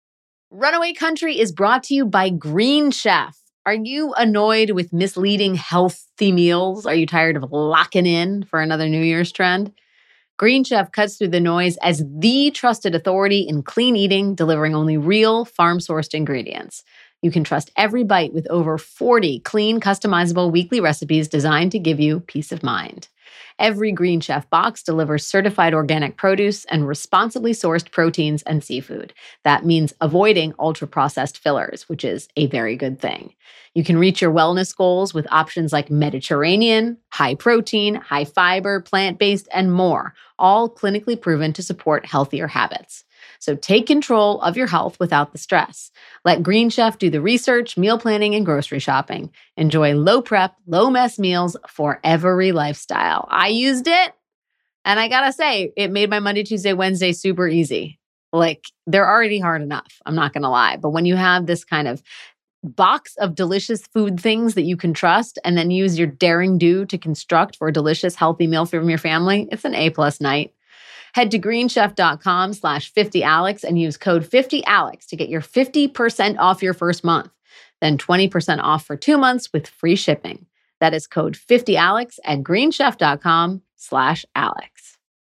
Runaway Country is brought to you by Green Chef. Are you annoyed with misleading healthy meals? Are you tired of locking in for another New Year's trend? Green Chef cuts through the noise as the trusted authority in clean eating, delivering only real farm-sourced ingredients. You can trust every bite with over 40 clean, customizable weekly recipes designed to give you peace of mind. Every Green Chef box delivers certified organic produce and responsibly sourced proteins and seafood. That means avoiding ultra-processed fillers, which is a very good thing. You can reach your wellness goals with options like Mediterranean, high protein, high fiber, plant-based, and more, all clinically proven to support healthier habits. So take control of your health without the stress. Let Green Chef do the research, meal planning, and grocery shopping. Enjoy low prep, low mess meals for every lifestyle. I used it, and I gotta say, it made my Monday, Tuesday, Wednesday super easy. Like, they're already hard enough, I'm not gonna lie. But when you have this kind of box of delicious food things that you can trust and then use your daring do to construct for a delicious, healthy meal from your family, it's an A+ night. Head to greenchef.com/50Alex and use code 50Alex to get your 50% off your first month. Then 20% off for 2 months with free shipping. That is code 50Alex at greenchef.com/Alex.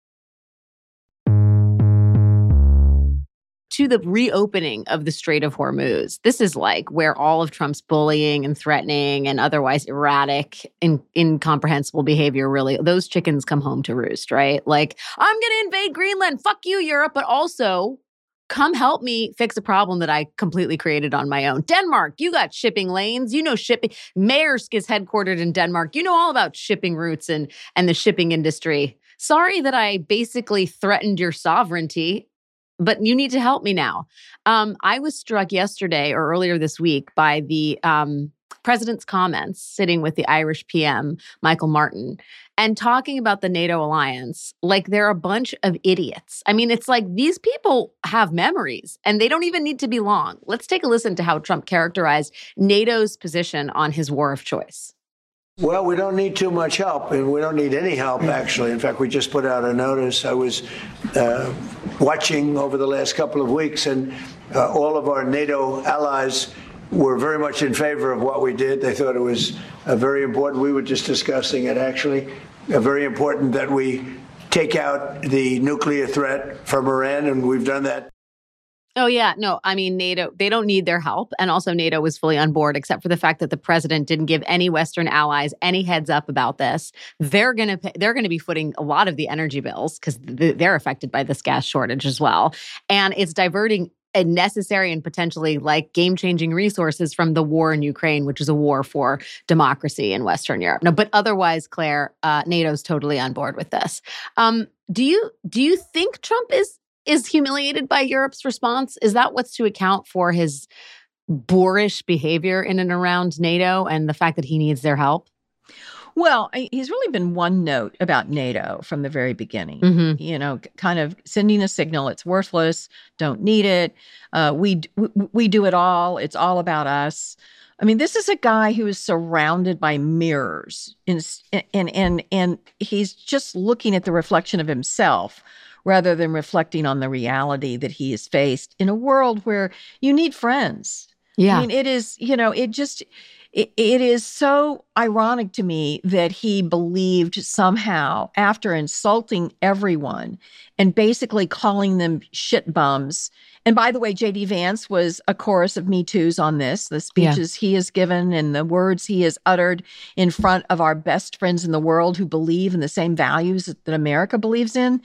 To the reopening of the Strait of Hormuz. This is like where all of Trump's bullying and threatening and otherwise erratic and incomprehensible behavior really, those chickens come home to roost, right? Like, I'm going to invade Greenland. Fuck you, Europe. But also, come help me fix a problem that I completely created on my own. Denmark, you got shipping lanes. You know shipping. Maersk is headquartered in Denmark. You know all about shipping routes and the shipping industry. Sorry that I basically threatened your sovereignty, but you need to help me now. I was struck yesterday or earlier this week by the president's comments sitting with the Irish PM, Michael Martin, and talking about the NATO alliance like they're a bunch of idiots. I mean, it's like these people have memories and they don't even need to be long. Let's take a listen to how Trump characterized NATO's position on his war of choice. Well, we don't need too much help, and we don't need any help, actually. In fact, we just put out a notice. I was watching over the last couple of weeks, and all of our NATO allies were very much in favor of what we did. They thought it was very important. We were just discussing it, actually. Very important that we take out the nuclear threat from Iran, and we've done that. Oh, yeah. No, I mean, NATO, they don't need their help. And also NATO was fully on board, except for the fact that the president didn't give any Western allies any heads up about this. They're going to be footing a lot of the energy bills because they're affected by this gas shortage as well. And it's diverting necessary and potentially like game-changing resources from the war in Ukraine, which is a war for democracy in Western Europe. No, but otherwise, Claire, NATO's totally on board with this. Do you think Trump is humiliated by Europe's response? Is that what's to account for his boorish behavior in and around NATO and the fact that he needs their help? Well, he's really been one note about NATO from the very beginning, you know, kind of sending a signal. It's worthless. Don't need it. We do it all. It's all about us. I mean, this is a guy who is surrounded by mirrors and he's just looking at the reflection of himself rather than reflecting on the reality that he has faced in a world where you need friends. Yeah. I mean, it is, you know, it is so ironic to me that he believed somehow after insulting everyone and basically calling them shit bums. And by the way, J.D. Vance was a chorus of Me Too's on this, the speeches he has given and the words he has uttered in front of our best friends in the world who believe in the same values that America believes in.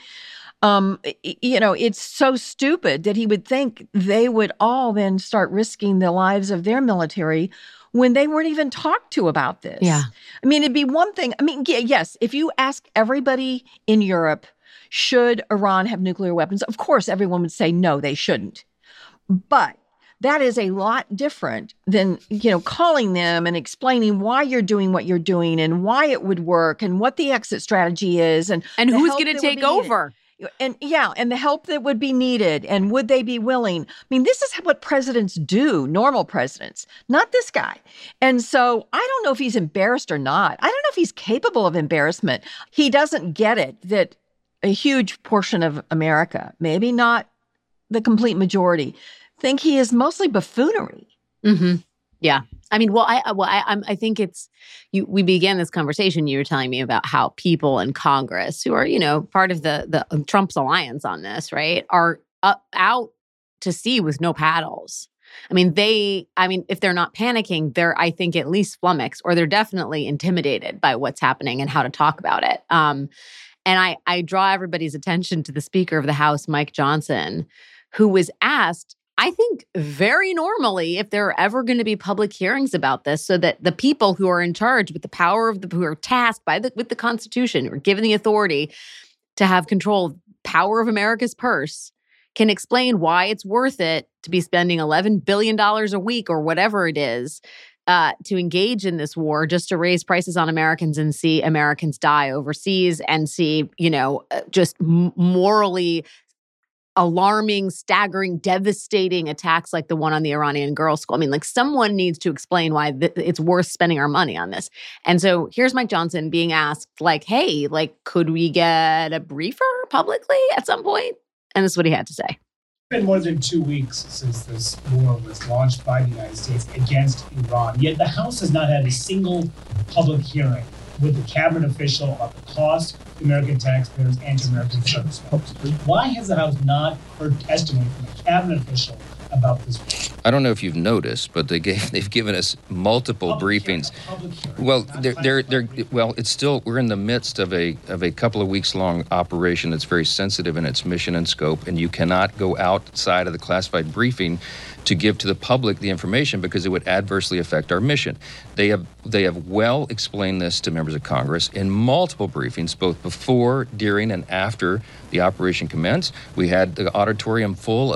You know, it's so stupid that he would think they would all then start risking the lives of their military when they weren't even talked to about this. Yeah. I mean, it'd be one thing. I mean, yes, if you ask everybody in Europe, should Iran have nuclear weapons? Of course, everyone would say, no, they shouldn't. But that is a lot different than, you know, calling them and explaining why you're doing what you're doing and why it would work and what the exit strategy is and who's going to take over. And the help that would be needed and would they be willing? I mean, this is what presidents do, normal presidents, not this guy. And so I don't know if he's embarrassed or not. I don't know if he's capable of embarrassment. He doesn't get it that a huge portion of America, maybe not the complete majority, think he is mostly buffoonery. Mm-hmm. Yeah. I mean, I think it's we began this conversation. You were telling me about how people in Congress who are, part of the Trump's alliance on this, right, are out to sea with no paddles. I mean, if they're not panicking, they're, I think, at least flummoxed, or they're definitely intimidated by what's happening and how to talk about it. And I draw everybody's attention to the Speaker of the House, Mike Johnson, who was asked, I think very normally, if there are ever going to be public hearings about this, so that the people who are in charge with the power who are tasked with the Constitution, who are given the authority to have control, power of America's purse, can explain why it's worth it to be spending $11 billion a week or whatever it is to engage in this war just to raise prices on Americans and see Americans die overseas and see, just morally alarming, staggering, devastating attacks like the one on the Iranian girls' school. I mean, someone needs to explain why it's worth spending our money on this. And so here's Mike Johnson being asked, hey, could we get a briefer publicly at some point? And this is what he had to say. It's been more than 2 weeks since this war was launched by the United States against Iran. Yet the House has not had a single public hearing with a cabinet official about the cost to American taxpayers and to American service members. Why has the House not heard testimony from a cabinet official about this war? I don't know if you've noticed, but they've given us multiple briefings. Well, it's still, we're in the midst of a couple of weeks long operation that's very sensitive in its mission and scope, and you cannot go outside of the classified briefing to give to the public the information because it would adversely affect our mission. They have well explained this to members of Congress in multiple briefings, both before, during, and after the operation commenced. We had the auditorium full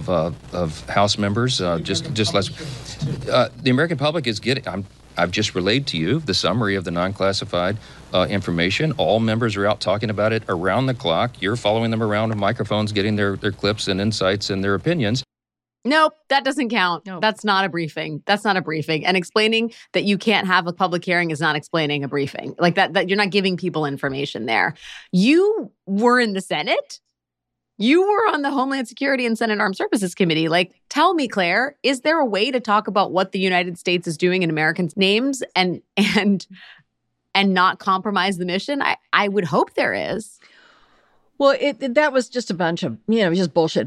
of House members just last. The American public is getting. I've just relayed to you the summary of the non-classified information. All members are out talking about it around the clock. You're following them around with microphones, getting their clips and insights and their opinions. Nope, that doesn't count. No. That's not a briefing. And explaining that you can't have a public hearing is not explaining a briefing. That you're not giving people information there. You were in the Senate. You were on the Homeland Security and Senate Armed Services Committee. Tell me, Claire, is there a way to talk about what the United States is doing in Americans' names and not compromise the mission? I would hope there is. Well, that was just a bunch of, just bullshit.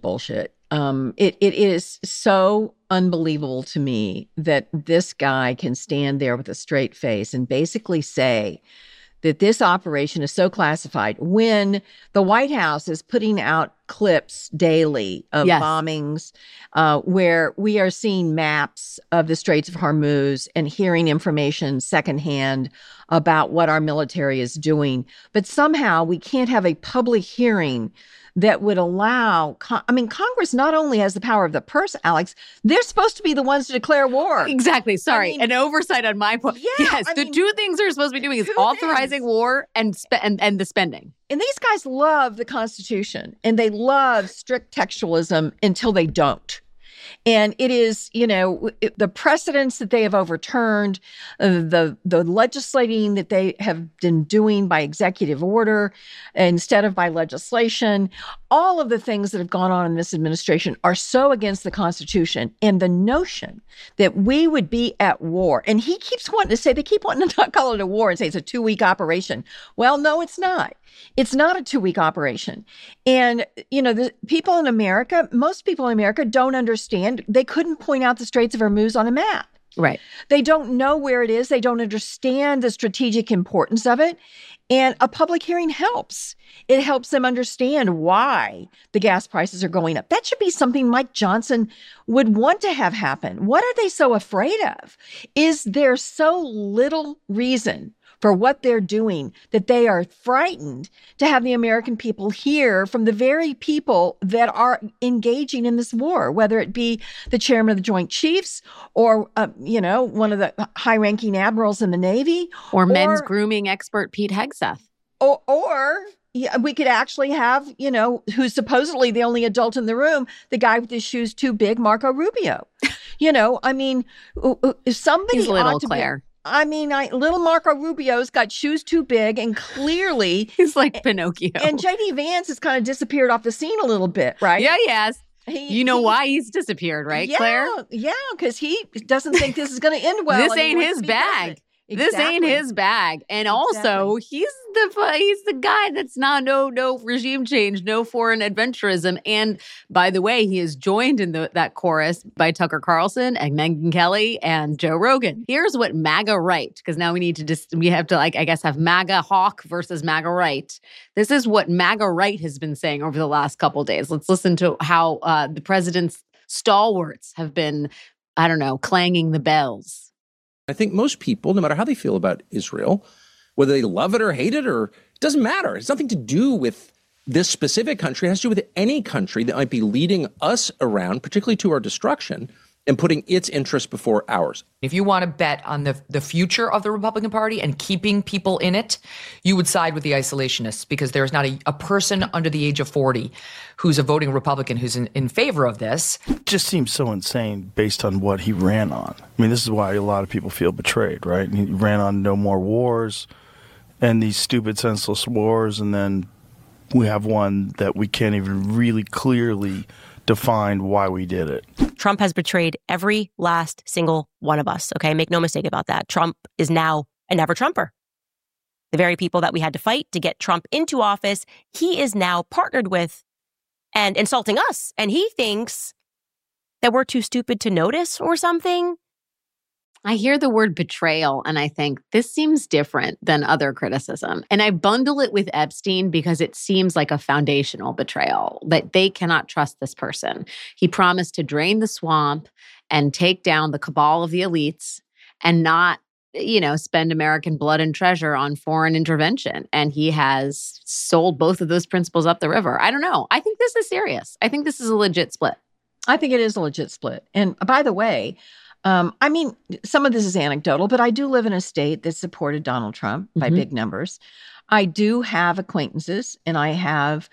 It is so unbelievable to me that this guy can stand there with a straight face and basically say that this operation is so classified when the White House is putting out clips daily of bombings where we are seeing maps of the Straits of Hormuz and hearing information secondhand about what our military is doing. But somehow we can't have a public hearing that would allow, Congress not only has the power of the purse, Alex, they're supposed to be the ones to declare war. Exactly. Sorry. An oversight on my point. Yeah, yes. The two things they're supposed to be doing is authorizing war and the spending. And these guys love the Constitution and they love strict textualism until they don't. And it is, the precedents that they have overturned, the legislating that they have been doing by executive order instead of by legislation, all of the things that have gone on in this administration are so against the Constitution. And the notion that we would be at war, and he keeps wanting to say, they keep wanting to not call it a war and say it's a 2-week operation. Well, no, it's not. It's not a 2-week operation. And, the people in America, most people in America don't understand. They couldn't point out the Straits of Hormuz on a map. Right. They don't know where it is. They don't understand the strategic importance of it. And a public hearing helps. It helps them understand why the gas prices are going up. That should be something Mike Johnson would want to have happen. What are they so afraid of? Is there so little reason for what they're doing that they are frightened to have the American people hear from the very people that are engaging in this war, whether it be the chairman of the Joint Chiefs or, one of the high-ranking admirals in the Navy. Or men's grooming expert Pete Hegseth. Or we could actually have, who's supposedly the only adult in the room, the guy with his shoes too big, Marco Rubio. If somebody He's little, ought to Claire. Little Marco Rubio's got shoes too big, and clearly he's like Pinocchio. And J.D. Vance has kind of disappeared off the scene a little bit, right? Yeah, he has. Why he's disappeared, right, Claire? Yeah, because he doesn't think this is going to end well. This ain't his bag. Exactly. This ain't his bag. And also, he's the guy that's not no regime change, no foreign adventurism. And by the way, he is joined in that chorus by Tucker Carlson and Megyn Kelly and Joe Rogan. Here's what MAGA right, because now we have to have MAGA hawk versus MAGA right. This is what MAGA right has been saying over the last couple of days. Let's listen to how the president's stalwarts have been, clanging the bells. I think most people, no matter how they feel about Israel, whether they love it or hate it, or it doesn't matter. It's nothing to do with this specific country. It has to do with any country that might be leading us around, particularly to our destruction, and putting its interests before ours. If you want to bet on the future of the Republican Party and keeping people in it, you would side with the isolationists, because there is not a person under the age of 40 who's a voting Republican who's in favor of this. It just seems so insane based on what he ran on. I mean, this is why a lot of people feel betrayed, right? He ran on no more wars and these stupid, senseless wars, and then we have one that we can't even really clearly define why we did it. Trump has betrayed every last single one of us, okay? Make no mistake about that. Trump is now a never-Trumper. The very people that we had to fight to get Trump into office, he is now partnered with and insulting us. And he thinks that we're too stupid to notice or something. I hear the word betrayal and I think this seems different than other criticism. And I bundle it with Epstein because it seems like a foundational betrayal, that they cannot trust this person. He promised to drain the swamp and take down the cabal of the elites and not, spend American blood and treasure on foreign intervention. And he has sold both of those principles up the river. I don't know. I think this is serious. I think this is a legit split. I think it is a legit split. And by the way, some of this is anecdotal, but I do live in a state that supported Donald Trump by big numbers. I do have acquaintances, and I have,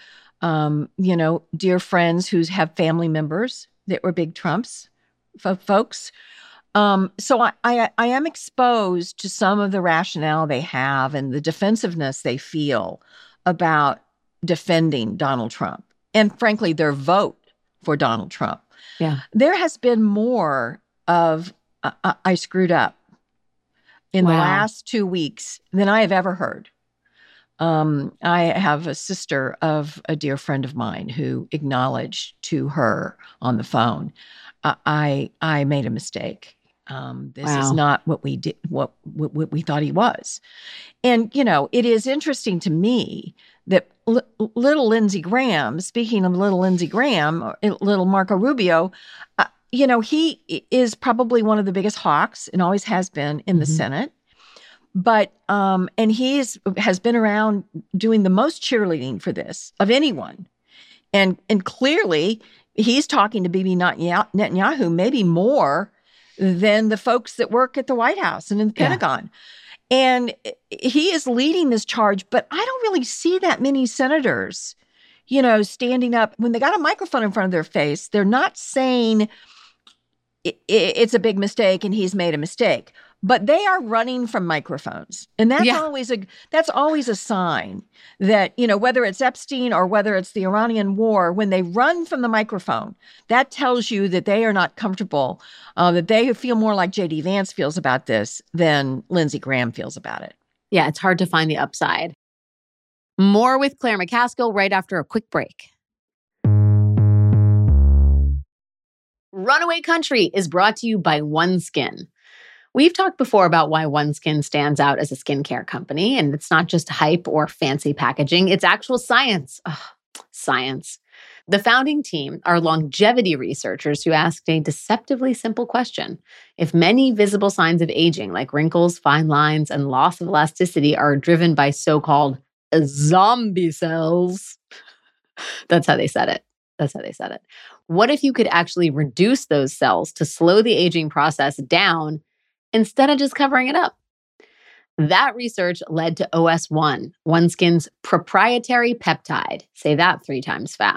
dear friends who have family members that were big Trumps folks. So I am exposed to some of the rationale they have and the defensiveness they feel about defending Donald Trump, and frankly, their vote for Donald Trump. Yeah, there has been more of I screwed up in the last 2 weeks than I have ever heard. I have a sister of a dear friend of mine who acknowledged to her on the phone, I made a mistake. This is not what we did, what we thought he was. And, it is interesting to me that little Lindsey Graham, speaking of little Lindsey Graham, little Marco Rubio, he is probably one of the biggest hawks and always has been in the Senate. But, and he has been around doing the most cheerleading for this of anyone. And clearly he's talking to Bibi Netanyahu maybe more than the folks that work at the White House and in the Pentagon. And he is leading this charge, but I don't really see that many senators, standing up when they got a microphone in front of their face. They're not saying it's a big mistake and he's made a mistake, but they are running from microphones. And that's always a sign that, whether it's Epstein or whether it's the Iranian war, when they run from the microphone, that tells you that they are not comfortable, that they feel more like J.D. Vance feels about this than Lindsey Graham feels about it. Yeah, it's hard to find the upside. More with Claire McCaskill right after a quick break. Runaway Country is brought to you by OneSkin. We've talked before about why OneSkin stands out as a skincare company, and it's not just hype or fancy packaging, it's actual science. Science. The founding team are longevity researchers who asked a deceptively simple question. If many visible signs of aging, like wrinkles, fine lines, and loss of elasticity, are driven by so-called zombie cells, that's how they said it. What if you could actually reduce those cells to slow the aging process down instead of just covering it up? That research led to OS1, OneSkin's proprietary peptide. Say that 3 times fast.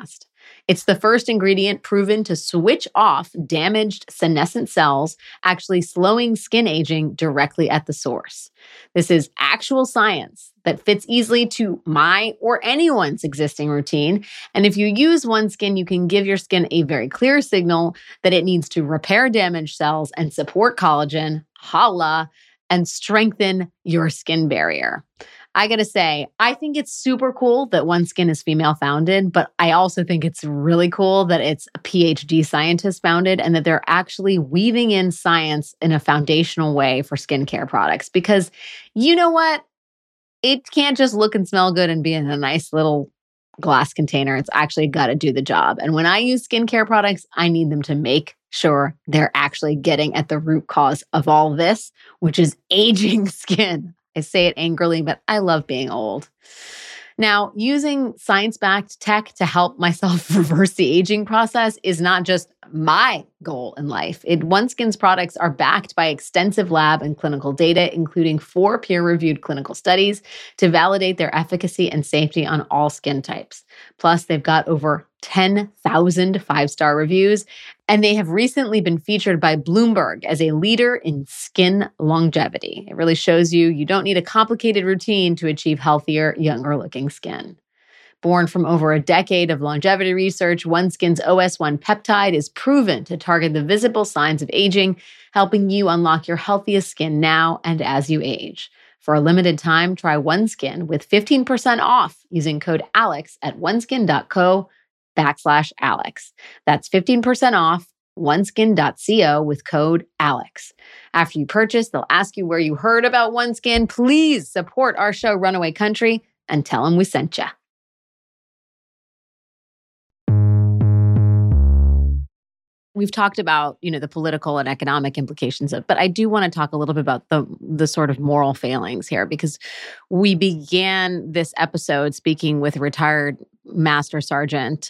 It's the first ingredient proven to switch off damaged senescent cells, actually slowing skin aging directly at the source. This is actual science that fits easily to my or anyone's existing routine. And if you use OneSkin, you can give your skin a very clear signal that it needs to repair damaged cells and support collagen, holla, and strengthen your skin barrier. I gotta say, I think it's super cool that OneSkin is female founded, but I also think it's really cool that it's a PhD scientist founded and that they're actually weaving in science in a foundational way for skincare products. Because you know what? It can't just look and smell good and be in a nice little glass container. It's actually got to do the job. And when I use skincare products, I need them to make sure they're actually getting at the root cause of all this, which is aging skin. I say it angrily, but I love being old. Now, using science-backed tech to help myself reverse the aging process is not just my goal in life. OneSkin's products are backed by extensive lab and clinical data, including 4 peer-reviewed clinical studies to validate their efficacy and safety on all skin types. Plus, they've got over 10,000 5-star reviews, and they have recently been featured by Bloomberg as a leader in skin longevity. It really shows you don't need a complicated routine to achieve healthier, younger-looking skin. Born from over a decade of longevity research, OneSkin's OS1 peptide is proven to target the visible signs of aging, helping you unlock your healthiest skin now and as you age. For a limited time, try OneSkin with 15% off using code ALEX at oneskin.co/Alex. That's 15% off oneskin.co with code ALEX. After you purchase, they'll ask you where you heard about OneSkin. Please support our show, Runaway Country, and tell them we sent you. We've talked about, the political and economic implications of, but I do want to talk a little bit about the sort of moral failings here, because we began this episode speaking with a retired Master Sergeant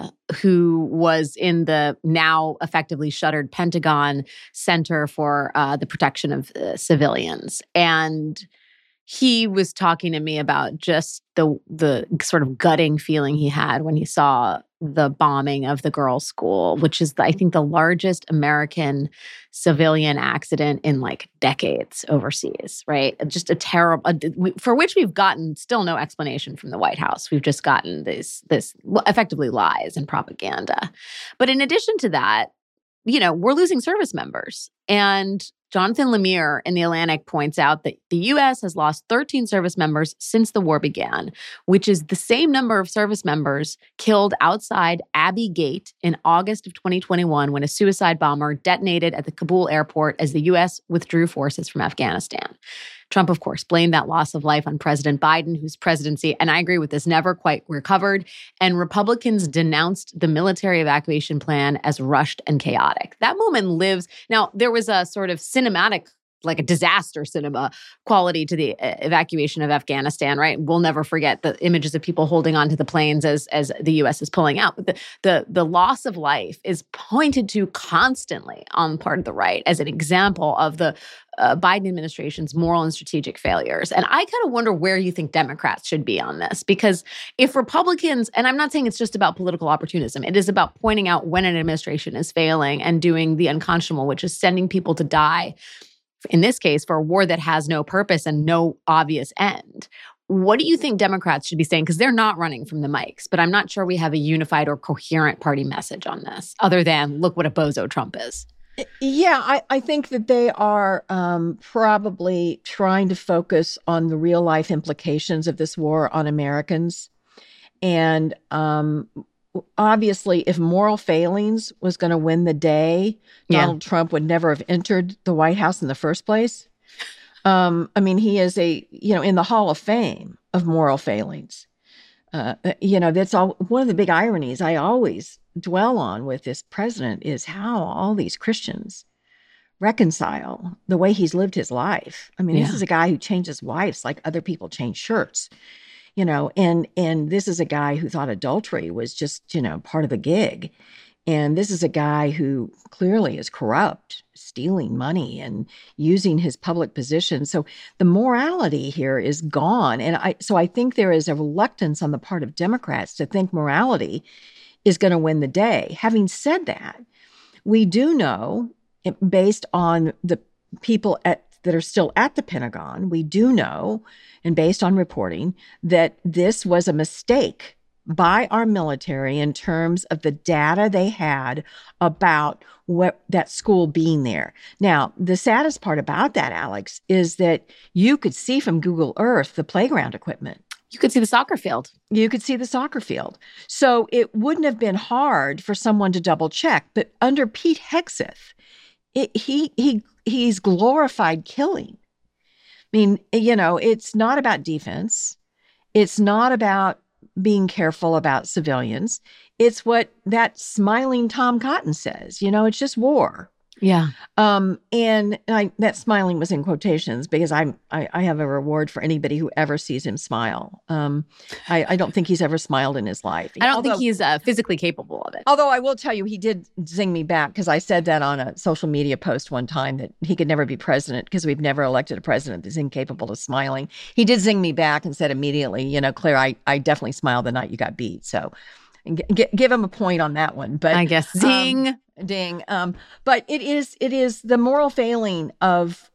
who was in the now effectively shuttered Pentagon Center for the Protection of Civilians. And he was talking to me about just the sort of gutting feeling he had when he saw the bombing of the girls' school, which is, I think, the largest American civilian accident in decades overseas, right? Just a terrible, for which we've gotten still no explanation from the White House. We've just gotten this effectively lies and propaganda. But in addition to that, we're losing service members. And Jonathan Lemire in The Atlantic points out that the U.S. has lost 13 service members since the war began, which is the same number of service members killed outside Abbey Gate in August of 2021 when a suicide bomber detonated at the Kabul airport as the U.S. withdrew forces from Afghanistan. Trump, of course, blamed that loss of life on President Biden, whose presidency, and I agree with this, never quite recovered. And Republicans denounced the military evacuation plan as rushed and chaotic. That moment lives. Now, there was a sort of cinematic, like a disaster cinema quality to the evacuation of Afghanistan, right? We'll never forget the images of people holding onto the planes as the U.S. is pulling out. But the loss of life is pointed to constantly on the part of the right as an example of the Biden administration's moral and strategic failures. And I kind of wonder where you think Democrats should be on this, because if Republicans, and I'm not saying it's just about political opportunism, it is about pointing out when an administration is failing and doing the unconscionable, which is sending people to die, in this case, for a war that has no purpose and no obvious end. What do you think Democrats should be saying? Because they're not running from the mics, but I'm not sure we have a unified or coherent party message on this, other than look what a bozo Trump is. Yeah, I think that they are probably trying to focus on the real life implications of this war on Americans. And obviously, if moral failings was going to win the day, Donald Trump would never have entered the White House in the first place. I mean, he is in the Hall of Fame of moral failings. That's all. One of the big ironies I always dwell on with this president is how all these Christians reconcile the way he's lived his life. I mean, this is a guy who changes wives like other people change shirts. And this is a guy who thought adultery was just, part of the gig. And this is a guy who clearly is corrupt, stealing money and using his public position. So the morality here is gone. And I think there is a reluctance on the part of Democrats to think morality is going to win the day. Having said that, we do know, based on the people that are still at the Pentagon, we do know, and based on reporting, that this was a mistake by our military in terms of the data they had about what that school being there. Now, the saddest part about that, Alex, is that you could see from Google Earth the playground equipment. You could see the soccer field. You could see the soccer field. So it wouldn't have been hard for someone to double check. But under Pete Hegseth, he's glorified killing. I mean, it's not about defense. It's not about being careful about civilians. It's what that smiling Tom Cotton says. It's just war. Yeah. And that smiling was in quotations because I have a reward for anybody who ever sees him smile. I don't think he's ever smiled in his life. I don't think he's physically capable of it. Although I will tell you, he did zing me back because I said that on a social media post one time that he could never be president because we've never elected a president that's incapable of smiling. He did zing me back and said immediately, Claire, I definitely smiled the night you got beat. So give him a point on that one. But I guess zing. Ding. But it is the moral failing of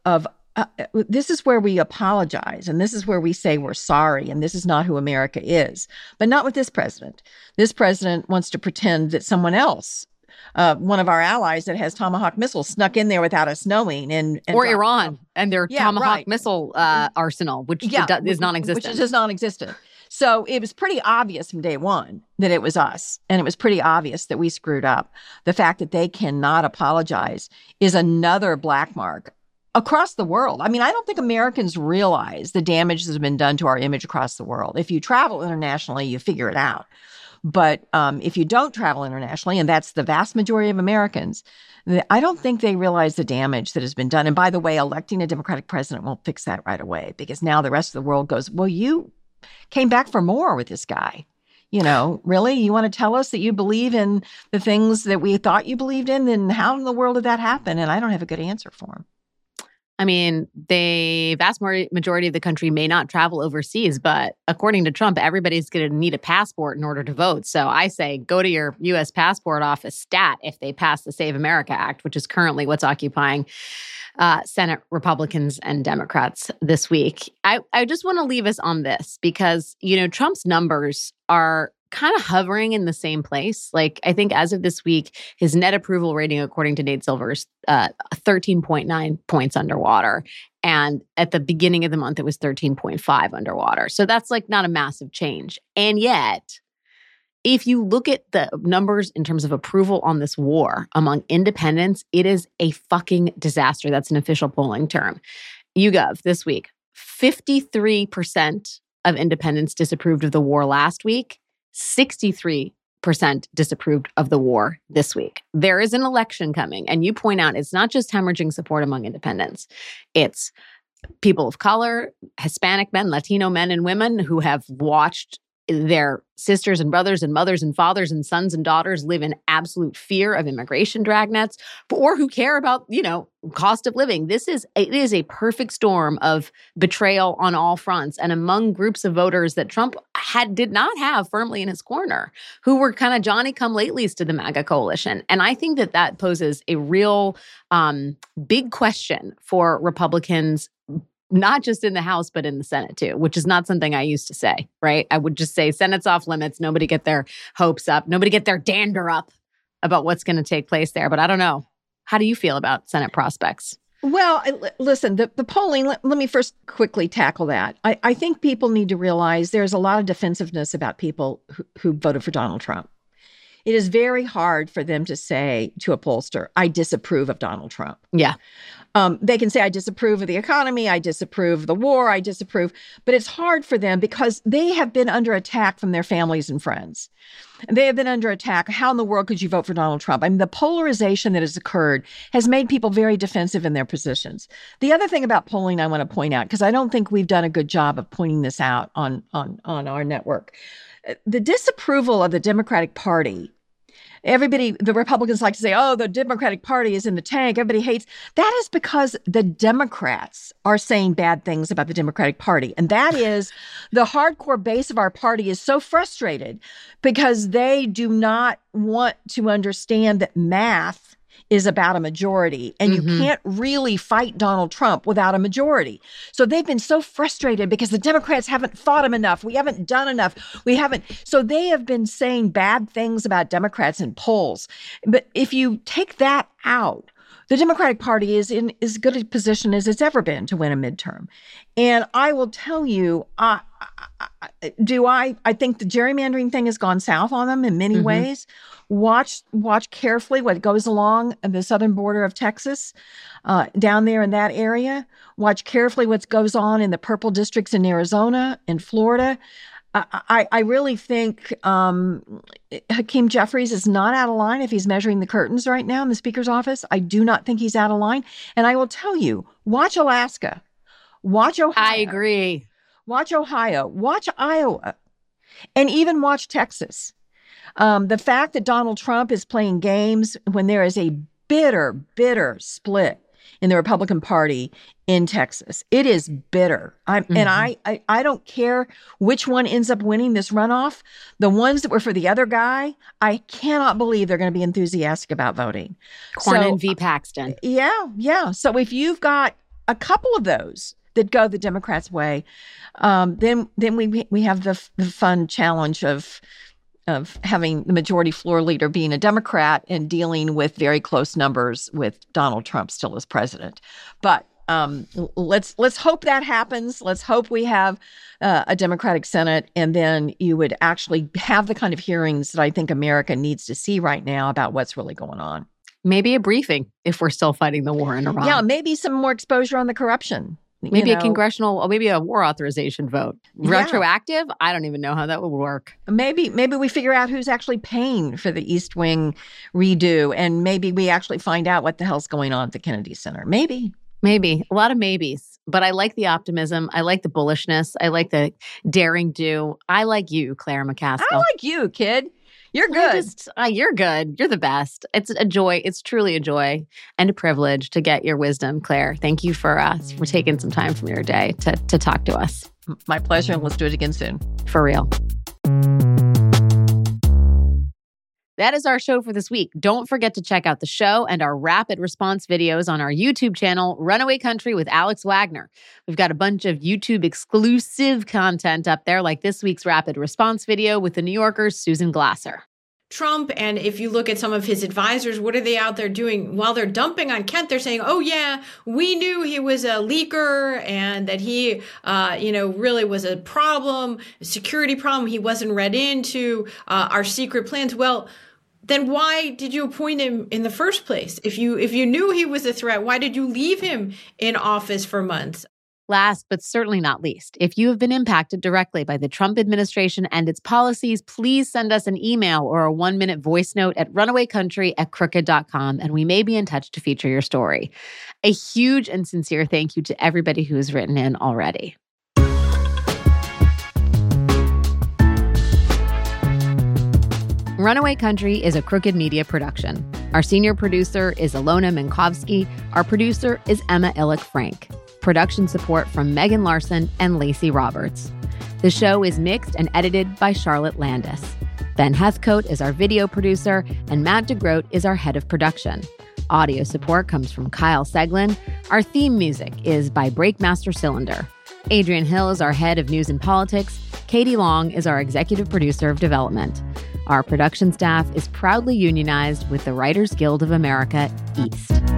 this is where we apologize and this is where we say we're sorry and this is not who America is. But not with this president. This president wants to pretend that someone else, one of our allies that has Tomahawk missiles, snuck in there without us knowing. Or Iran and their Tomahawk missile arsenal, which is non-existent. Which is non-existent. So it was pretty obvious from day one that it was us. And it was pretty obvious that we screwed up. The fact that they cannot apologize is another black mark across the world. I mean, I don't think Americans realize the damage that has been done to our image across the world. If you travel internationally, you figure it out. But if you don't travel internationally, and that's the vast majority of Americans, I don't think they realize the damage that has been done. And by the way, electing a Democratic president won't fix that right away because now the rest of the world goes, well, you came back for more with this guy. Really? You want to tell us that you believe in the things that we thought you believed in? Then how in the world did that happen? And I don't have a good answer for him. I mean, the vast majority of the country may not travel overseas, but according to Trump, everybody's going to need a passport in order to vote. So I say go to your U.S. passport office stat if they pass the Save America Act, which is currently what's occupying Senate Republicans and Democrats this week. I just want to leave us on this because, Trump's numbers are kind of hovering in the same place. Like, I think as of this week, his net approval rating, according to Nate Silver's, 13.9 points underwater. And at the beginning of the month, it was 13.5 underwater. So that's like not a massive change. And yet, if you look at the numbers in terms of approval on this war among independents, it is a fucking disaster. That's an official polling term. YouGov this week, 53% of independents disapproved of the war last week. 63% disapproved of the war this week. There is an election coming, and you point out it's not just hemorrhaging support among independents. It's people of color, Hispanic men, Latino men and women who have watched their sisters and brothers and mothers and fathers and sons and daughters live in absolute fear of immigration dragnets, or who care about, cost of living. It is a perfect storm of betrayal on all fronts and among groups of voters that Trump did not have firmly in his corner, who were kind of Johnny-come-latelys to the MAGA coalition. And I think that poses a real big question for Republicans, not just in the House, but in the Senate too, which is not something I used to say, right? I would just say Senate's off limits. Nobody get their hopes up. Nobody get their dander up about what's going to take place there. But I don't know. How do you feel about Senate prospects? Well, listen, the polling, let me first quickly tackle that. I think people need to realize there's a lot of defensiveness about people who voted for Donald Trump. It is very hard for them to say to a pollster, I disapprove of Donald Trump. Yeah. They can say, I disapprove of the economy, I disapprove of the war, I disapprove. But it's hard for them because they have been under attack from their families and friends. They have been under attack. How in the world could you vote for Donald Trump? I mean, the polarization that has occurred has made people very defensive in their positions. The other thing about polling I want to point out, because I don't think we've done a good job of pointing this out on our network, the disapproval of the Democratic Party everybody, the Republicans like to say, oh, the Democratic Party is in the tank. Everybody hates. That is because the Democrats are saying bad things about the Democratic Party. And that is the hardcore base of our party is so frustrated because they do not want to understand that math is about a majority. And you can't really fight Donald Trump without a majority. So they've been so frustrated because the Democrats haven't fought him enough. We haven't done enough. So they have been saying bad things about Democrats in polls. But if you take that out, the Democratic Party is in as good a position as it's ever been to win a midterm. And I will tell you, I think the gerrymandering thing has gone south on them in many ways. Watch carefully what goes along the southern border of Texas, down there in that area. Watch carefully what goes on in the purple districts in Arizona and Florida. I really think Hakeem Jeffries is not out of line if he's measuring the curtains right now in the Speaker's office. I do not think he's out of line. And I will tell you, watch Alaska. Watch Ohio. I agree. Watch Ohio. Watch Iowa. And even watch Texas. The fact that Donald Trump is playing games when there is a bitter split in the Republican Party in Texas. It is bitter. And I don't care which one ends up winning this runoff. The ones that were for the other guy, I cannot believe they're going to be enthusiastic about voting. Cornyn v. Paxton. Yeah. So if you've got a couple of those that go the Democrats' way, then we have the fun challenge of having the majority floor leader being a Democrat and dealing with very close numbers with Donald Trump still as president. But let's hope that happens. Let's hope we have a Democratic Senate, and then you would actually have the kind of hearings that I think America needs to see right now about what's really going on. Maybe a briefing if we're still fighting the war in Iran. Yeah, maybe some more exposure on the corruption. Maybe a congressional, maybe a war authorization vote. Retroactive? I don't even know how that would work. Maybe we figure out who's actually paying for the East Wing redo, and maybe we actually find out what the hell's going on at the Kennedy Center. Maybe. A lot of maybes. But I like the optimism. I like the bullishness. I like the daring do. I like you, Claire McCaskill. I like you, kid. You're good. You're good. You're the best. It's a joy. It's truly a joy and a privilege to get your wisdom, Claire. Thank you for taking some time from your day to talk to us. My pleasure. And let's do it again soon. For real. That is our show for this week. Don't forget to check out the show and our rapid response videos on our YouTube channel, Runaway Country with Alex Wagner. We've got a bunch of YouTube exclusive content up there, like this week's rapid response video with the New Yorker's Susan Glasser. Trump, and if you look at some of his advisors, what are they out there doing? While they're dumping on Kent, they're saying, oh yeah, we knew he was a leaker and that he, really was a problem, a security problem. He wasn't read into our secret plans. Well, then why did you appoint him in the first place? If you knew he was a threat, why did you leave him in office for months? Last, but certainly not least, if you have been impacted directly by the Trump administration and its policies, please send us an email or a 1-minute voice note at runawaycountry@crooked.com, and we may be in touch to feature your story. A huge and sincere thank you to everybody who has written in already. Runaway Country is a Crooked Media production. Our senior producer is Alona Minkowski. Our producer is Emma Illick-Frank. Production support from Megan Larson and Lacey Roberts. The show is mixed and edited by Charlotte Landis. Ben Heathcote is our video producer, and Matt DeGroat is our head of production. Audio support comes from Kyle Seglin. Our theme music is by Breakmaster Cylinder. Adrian Hill is our head of news and politics. Katie Long is our executive producer of development. Our production staff is proudly unionized with the Writers Guild of America, East.